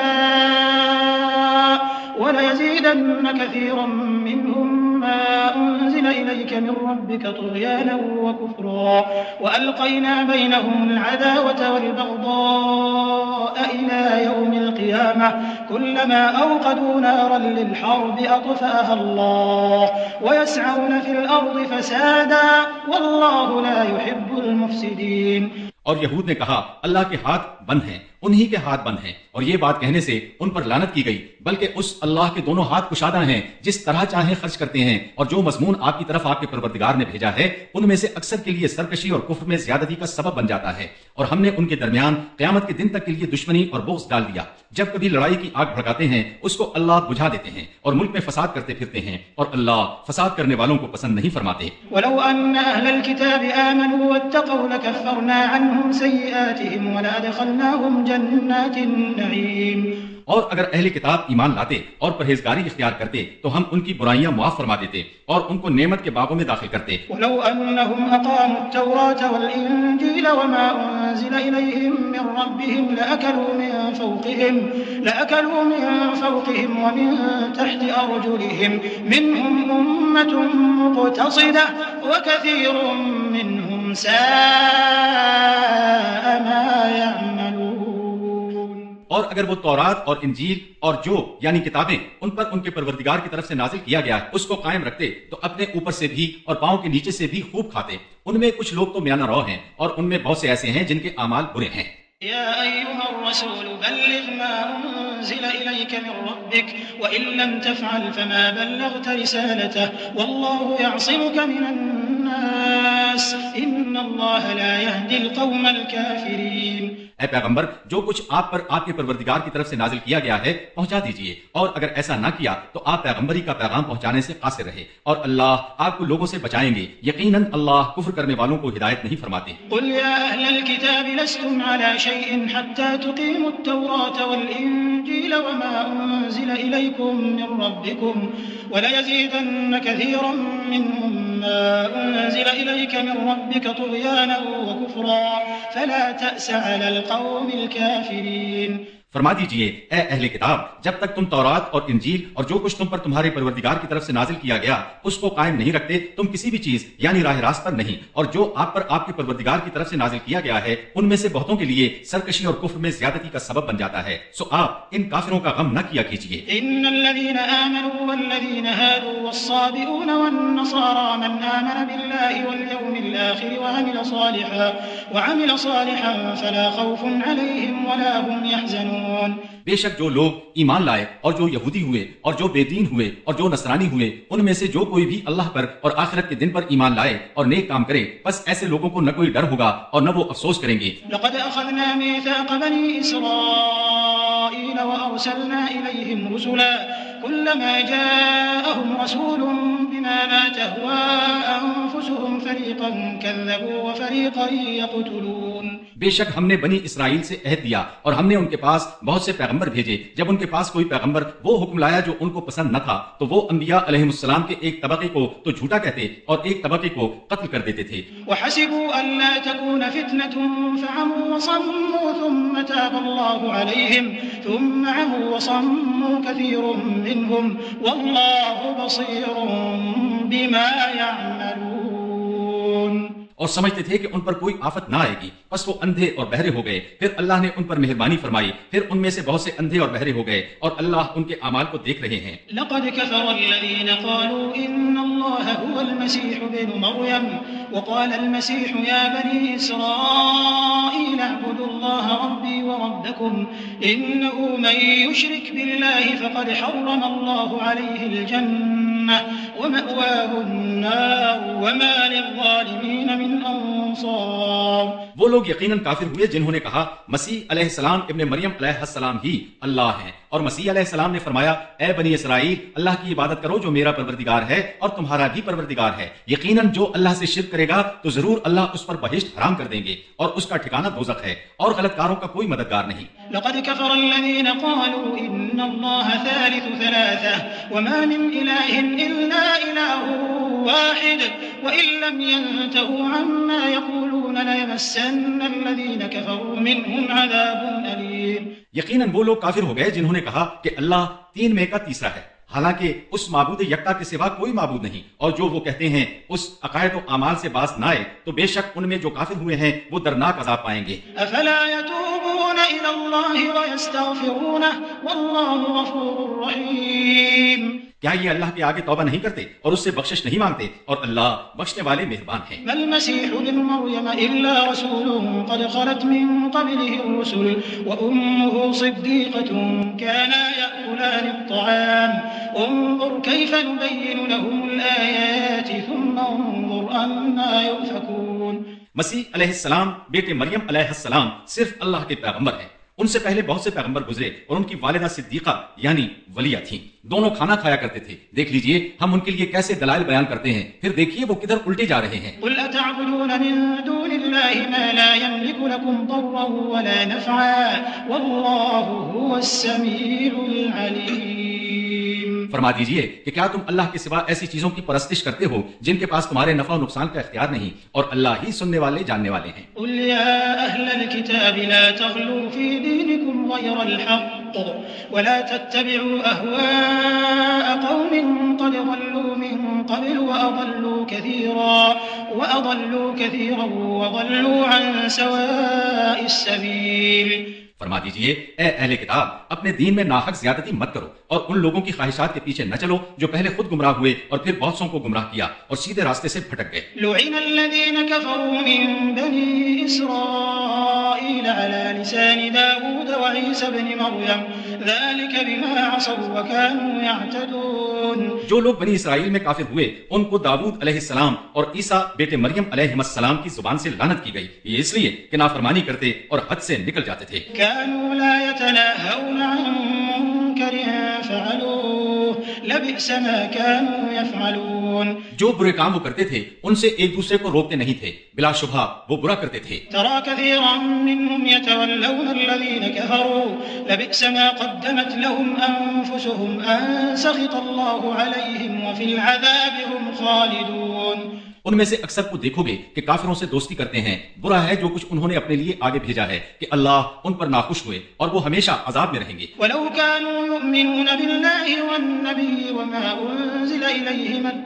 يشاء وليزيدن كثيرا منهم ما أنزل إليك من ربك طغيانا وكفرا وألقينا بينهم العداوة والبغضاء إلى يوم القيامة كلما أوقدوا نارا للحرب أطفأها الله ويسعون في الأرض فسادا والله لا يحب المفسدين۔ اور یہود نے کہا اللہ کے ہاتھ بند ہیں، انہی کے ہاتھ بند ہیں، اور یہ بات کہنے سے ان پر لعنت کی گئی، بلکہ اس اللہ کے دونوں ہاتھ کشادہ ہیں جس طرح چاہیں خرچ کرتے ہیں، اور جو مضمون آپ کی طرف آپ کے پروردگار نے بھیجا ہے ان میں سے اکثر کے لیے سرکشی اور کفر میں زیادتی کا سبب بن جاتا ہے، اور ہم نے ان کے درمیان قیامت کے دن تک کے لیے دشمنی اور بغض ڈال دیا۔ جب کبھی لڑائی کی آگ بھڑکاتے ہیں اس کو اللہ بجھا دیتے ہیں اور ملک میں فساد کرتے پھرتے ہیں، اور اللہ فساد کرنے والوں کو پسند نہیں فرماتے۔ ولو ان اهل الكتاب آمنوا واتقوا لكفرنا عنهم سيئاتهم ولادخلناهم جنات النعيم۔ اور اگر اہل کتاب ایمان لاتے اور پرہیزگاری اختیار کرتے تو ہم ان کی برائیاں معاف فرما دیتے اور ان کو نعمت کے باغوں میں داخل کرتے۔ ولو انهم اقاموا التوراة والانجيل وما انزل اليهم من ربهم لأكلوا من فوقهم ومن تحت ارجلهم منهم امة مقتصدة وكثير منهم ساء ما يعملون۔ اور اگر وہ تورات اور انجیل اور جو یعنی کتابیں ان پر ان کے پروردگار کی طرف سے نازل کیا گیا ہے اس کو قائم رکھتے تو اپنے اوپر سے بھی اور پاؤں کے نیچے سے بھی خوب کھاتے۔ ان میں کچھ لوگ تو میانہ رو ہیں اور ان میں بہت سے ایسے ہیں جن کے اعمال برے ہیں۔ يا أيها الرسول بلغ ما أنزل إليك من ربك وإن لم تفعل فما بلغت رسالته والله يعصمك من الناس إن الله لا يهدي القوم الكافرين۔ اے پیغمبر جو کچھ آپ پر آپ کے پروردگار کی طرف سے نازل کیا گیا ہے پہنچا دیجئے، اور اگر ایسا نہ کیا تو آپ پیغمبری کا پیغام پہنچانے سے قاصر رہے، اور اللہ آپ کو لوگوں سے بچائیں گے، یقیناً اللہ کفر کرنے والوں کو ہدایت نہیں فرماتے۔ قل يا أهل الكتاب لستم على شيء حتى تقيموا التوراة والإنجيل وما أنزل إليكم من ربكم وليزيدن كثيرا منهم ما أنزل إليك من ربك طغيانا وكفرا فلا تأس على القوم الكافرين۔ فرما دیجئے اے اہل کتاب جب تک تم تورات اور انجیل اور جو کچھ تم پر تمہارے پروردگار کی طرف سے نازل کیا گیا اس کو قائم نہیں رکھتے تم کسی بھی چیز یعنی راہ راست پر نہیں، اور جو آپ پر آپ کے پروردگار کی طرف سے نازل کیا گیا ہے ان میں سے بہتوں کے لیے سرکشی اور کفر میں زیادتی کا سبب بن جاتا ہے، سو آپ ان کافروں کا غم نہ کیا کیجیے۔ ان الذين آمنوا والذين هادوا والصابئون والنصارى من آمن بالله واليوم الآخر وعمل صالحا فلا خوف عليهم ولا هم يحزنون۔ بے شک جو لوگ ایمان لائے اور جو یہودی ہوئے اور جو بے دین ہوئے اور جو نصرانی ہوئے ان میں سے جو کوئی بھی اللہ پر اور آخرت کے دن پر ایمان لائے اور نیک کام کرے بس ایسے لوگوں کو نہ کوئی ڈر ہوگا اور نہ وہ افسوس کریں گے۔ لقد أخذنا ميثاق بني إسرائيل وأرسلنا إليهم رسلا كلما جاءهم رسول بما لا تهوى أنفسهم فريقا كذبوا وفريقا يقتلون۔ بے شک ہم نے بنی اسرائیل سے عہد دیا اور ہم نے ان کے پاس بہت سے پیغمبر بھیجے، جب ان کے پاس کوئی پیغمبر وہ حکم لایا جو ان کو پسند نہ تھا تو وہ انبیاء علیہم السلام کے ایک طبقے کو تو جھوٹا کہتے اور ایک طبقے کو قتل کر دیتے تھے۔ وحسبوا ألا تكون فتنة فعموا وصموا ثم تاب الله عليهم ثم عموا وصموا كثير منهم والله بصير بما يعملون۔ اور سمجھتے تھے کہ ان پر کوئی آفت نہ آئے گی، بس وہ اندھے اور بہرے ہو گئے، پھر اللہ نے ان پر مہربانی فرمائی، پھر ان میں سے بہت سے اندھے اور بہرے ہو گئے اور اللہ ان کے اعمال کو دیکھ رہے ہیں۔ لقد كفر الذين قالوا إن الله هو المسيح ابن مريم وقال المسيح يا بني إسرائيل اعبدوا الله ربي وربكم إنه من يشرك بالله فقد حرم الله عليه الجنة ومأواه النار وما للظالمين من أنصار وہ لوگ یقیناً کافر ہوئے جنہوں نے کہا مسیح علیہ السلام ابن مریم علیہ السلام ہی اللہ ہیں، اور مسیح علیہ السلام نے فرمایا اے بنی اسرائیل اللہ کی عبادت کرو جو میرا پروردگار ہے اور تمہارا بھی پروردگار ہے، یقیناً جو اللہ سے شرک کرے گا تو ضرور اللہ اس پر بہشت حرام کر دیں گے اور اس کا ٹھکانہ دوزخ ہے، اور غلط کاروں کا کوئی مددگار نہیں۔ لقد كفر الذين قالوا إن الله ثالث ثلاثة وما من إله إلا إله واحد وإن لم ينتهوا عما يقولون ليمسن الذين كفروا منهم عذاب أليم۔ یقیناً وہ لوگ کافر ہو گئے جنہوں نے کہا کہ اللہ تین میں کا تیسرا ہے، حالانکہ اس معبود یکتا کے سوا کوئی معبود نہیں، اور جو وہ کہتے ہیں اس عقائد و اعمال سے باز نہ آئے تو بے شک ان میں جو کافر ہوئے ہیں وہ دردناک عذاب پائیں گے۔ افلا يتوبون الى الله ويستغفرونه والله غفور رحيم۔ کیا یہ اللہ کے آگے توبہ نہیں کرتے اور اس سے بخشش نہیں مانگتے، اور اللہ بخشنے والے مہربان ہیں۔ ما المسيح ابن مريم الا رسول قد خلت من قبله الرسل وامه صديقة كانا يأكلان الطعام انظر كيف نبين لهم الآيات ثم انظر أنا يؤفكون۔ مسیح علیہ السلام بیٹے مریم علیہ السلام صرف اللہ کے پیغمبر ہیں، ان سے پہلے بہت سے پیغمبر گزرے اور ان کی والدہ صدیقہ یعنی ولیہ تھیں، دونوں کھانا کھایا کرتے تھے۔ دیکھ لیجئے ہم ان کے لیے کیسے دلائل بیان کرتے ہیں، پھر دیکھیے وہ کدھر الٹے جا رہے ہیں۔ قل اتعبدون من دون الله ما لا يملك لكم ضرا ولا نفعا والله هو السميع العليم۔ فرما دیجئے کہ کیا تم اللہ کے سوا ایسی چیزوں کی پرستش کرتے ہو جن کے پاس تمہارے نفع و نقصان کا اختیار نہیں، اور اللہ ہی سننے والے جاننے والے ہیں۔ قل يا أهل الكتاب لا تغلوا في دينكم غير الحق ولا تتبعوا أهواء قوم قد ضلوا من قبل وأضلوا كثيرا وضلوا عن سواء السبيل۔ فرما دیجئے اے اہل کتاب اپنے دین میں ناحق زیادتی مت کرو اور ان لوگوں کی خواہشات کے پیچھے نہ چلو جو پہلے خود گمراہ ہوئے اور پھر بہت سو کو گمراہ کیا اور سیدھے راستے سے بھٹک گئے۔ لعن الذين كفروا من بني إسرائيل على لسان داود وعيسى بن مريم ذلك بما عصوا وكانوا يعتدون۔ جو لوگ بنی اسرائیل میں کافر ہوئے ان کو داود علیہ السلام اور عیسیٰ بیٹے مریم علیہ السلام کی زبان سے لعنت کی گئی، یہ اس لیے کہ نافرمانی کرتے اور حد سے نکل جاتے تھے۔ كانوا لا يتناهون عن منكر فعلوه لبئس ما كانوا يفعلون۔ جو برے کام وہ کرتے تھے ان سے ایک دوسرے کو روکتے نہیں تھے، بلا شبہ وہ برا کرتے تھے۔ ترى كثيرا منهم يتولون الذين كفروا لبئس ما قدمت لهم أنفسهم أن سخط الله عليهم وفي العذاب هم خالدون۔ ان میں سے اکثر کو دیکھو گے کہ کافروں سے دوستی کرتے ہیں، برا ہے جو کچھ انہوں نے اپنے لیے آگے بھیجا ہے کہ اللہ ان پر ناخوش ہوئے اور وہ ہمیشہ عذاب میں رہیں گے۔ وَلَوْ كَانُوا يُؤْمِنُونَ بِاللَّهِ وَالنَّبِيِّ وَمَا أُنزِلَ إِلَيْهِ ما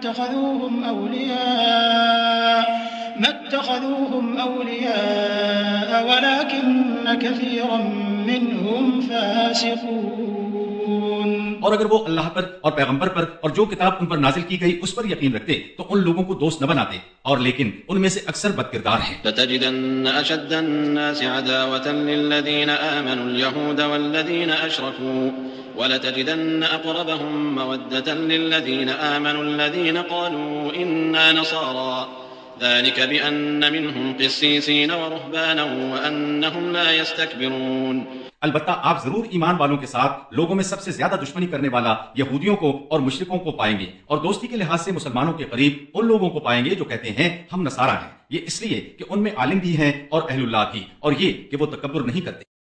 اتَّخَذُوهُمْ أَوْلِيَاءَ وَلَكِنَّ كَثِيرًا مِّنْهُمْ فَاسِقُونَ۔ اور اگر وہ اللہ پر اور پیغمبر پر اور جو کتاب ان پر نازل کی گئی اس پر یقین رکھتے تو ان لوگوں کو دوست نہ بناتے، اور لیکن ان میں سے اکثر بد کردار ہیں۔ لتجدن أشد الناس عداوة للذين آمنوا اليهود والذين أشركوا ولتجدن أقربهم مودة للذين آمنوا الذين قالوا إنا نصارى ذلك بأن منهم قسيسين ورهبانا وأنهم لا يستكبرون۔ البتہ آپ ضرور ایمان والوں کے ساتھ لوگوں میں سب سے زیادہ دشمنی کرنے والا یہودیوں کو اور مشرکوں کو پائیں گے، اور دوستی کے لحاظ سے مسلمانوں کے قریب ان لوگوں کو پائیں گے جو کہتے ہیں ہم نصارہ ہیں، یہ اس لیے کہ ان میں عالم بھی ہیں اور اہل اللہ بھی، اور یہ کہ وہ تکبر نہیں کرتے۔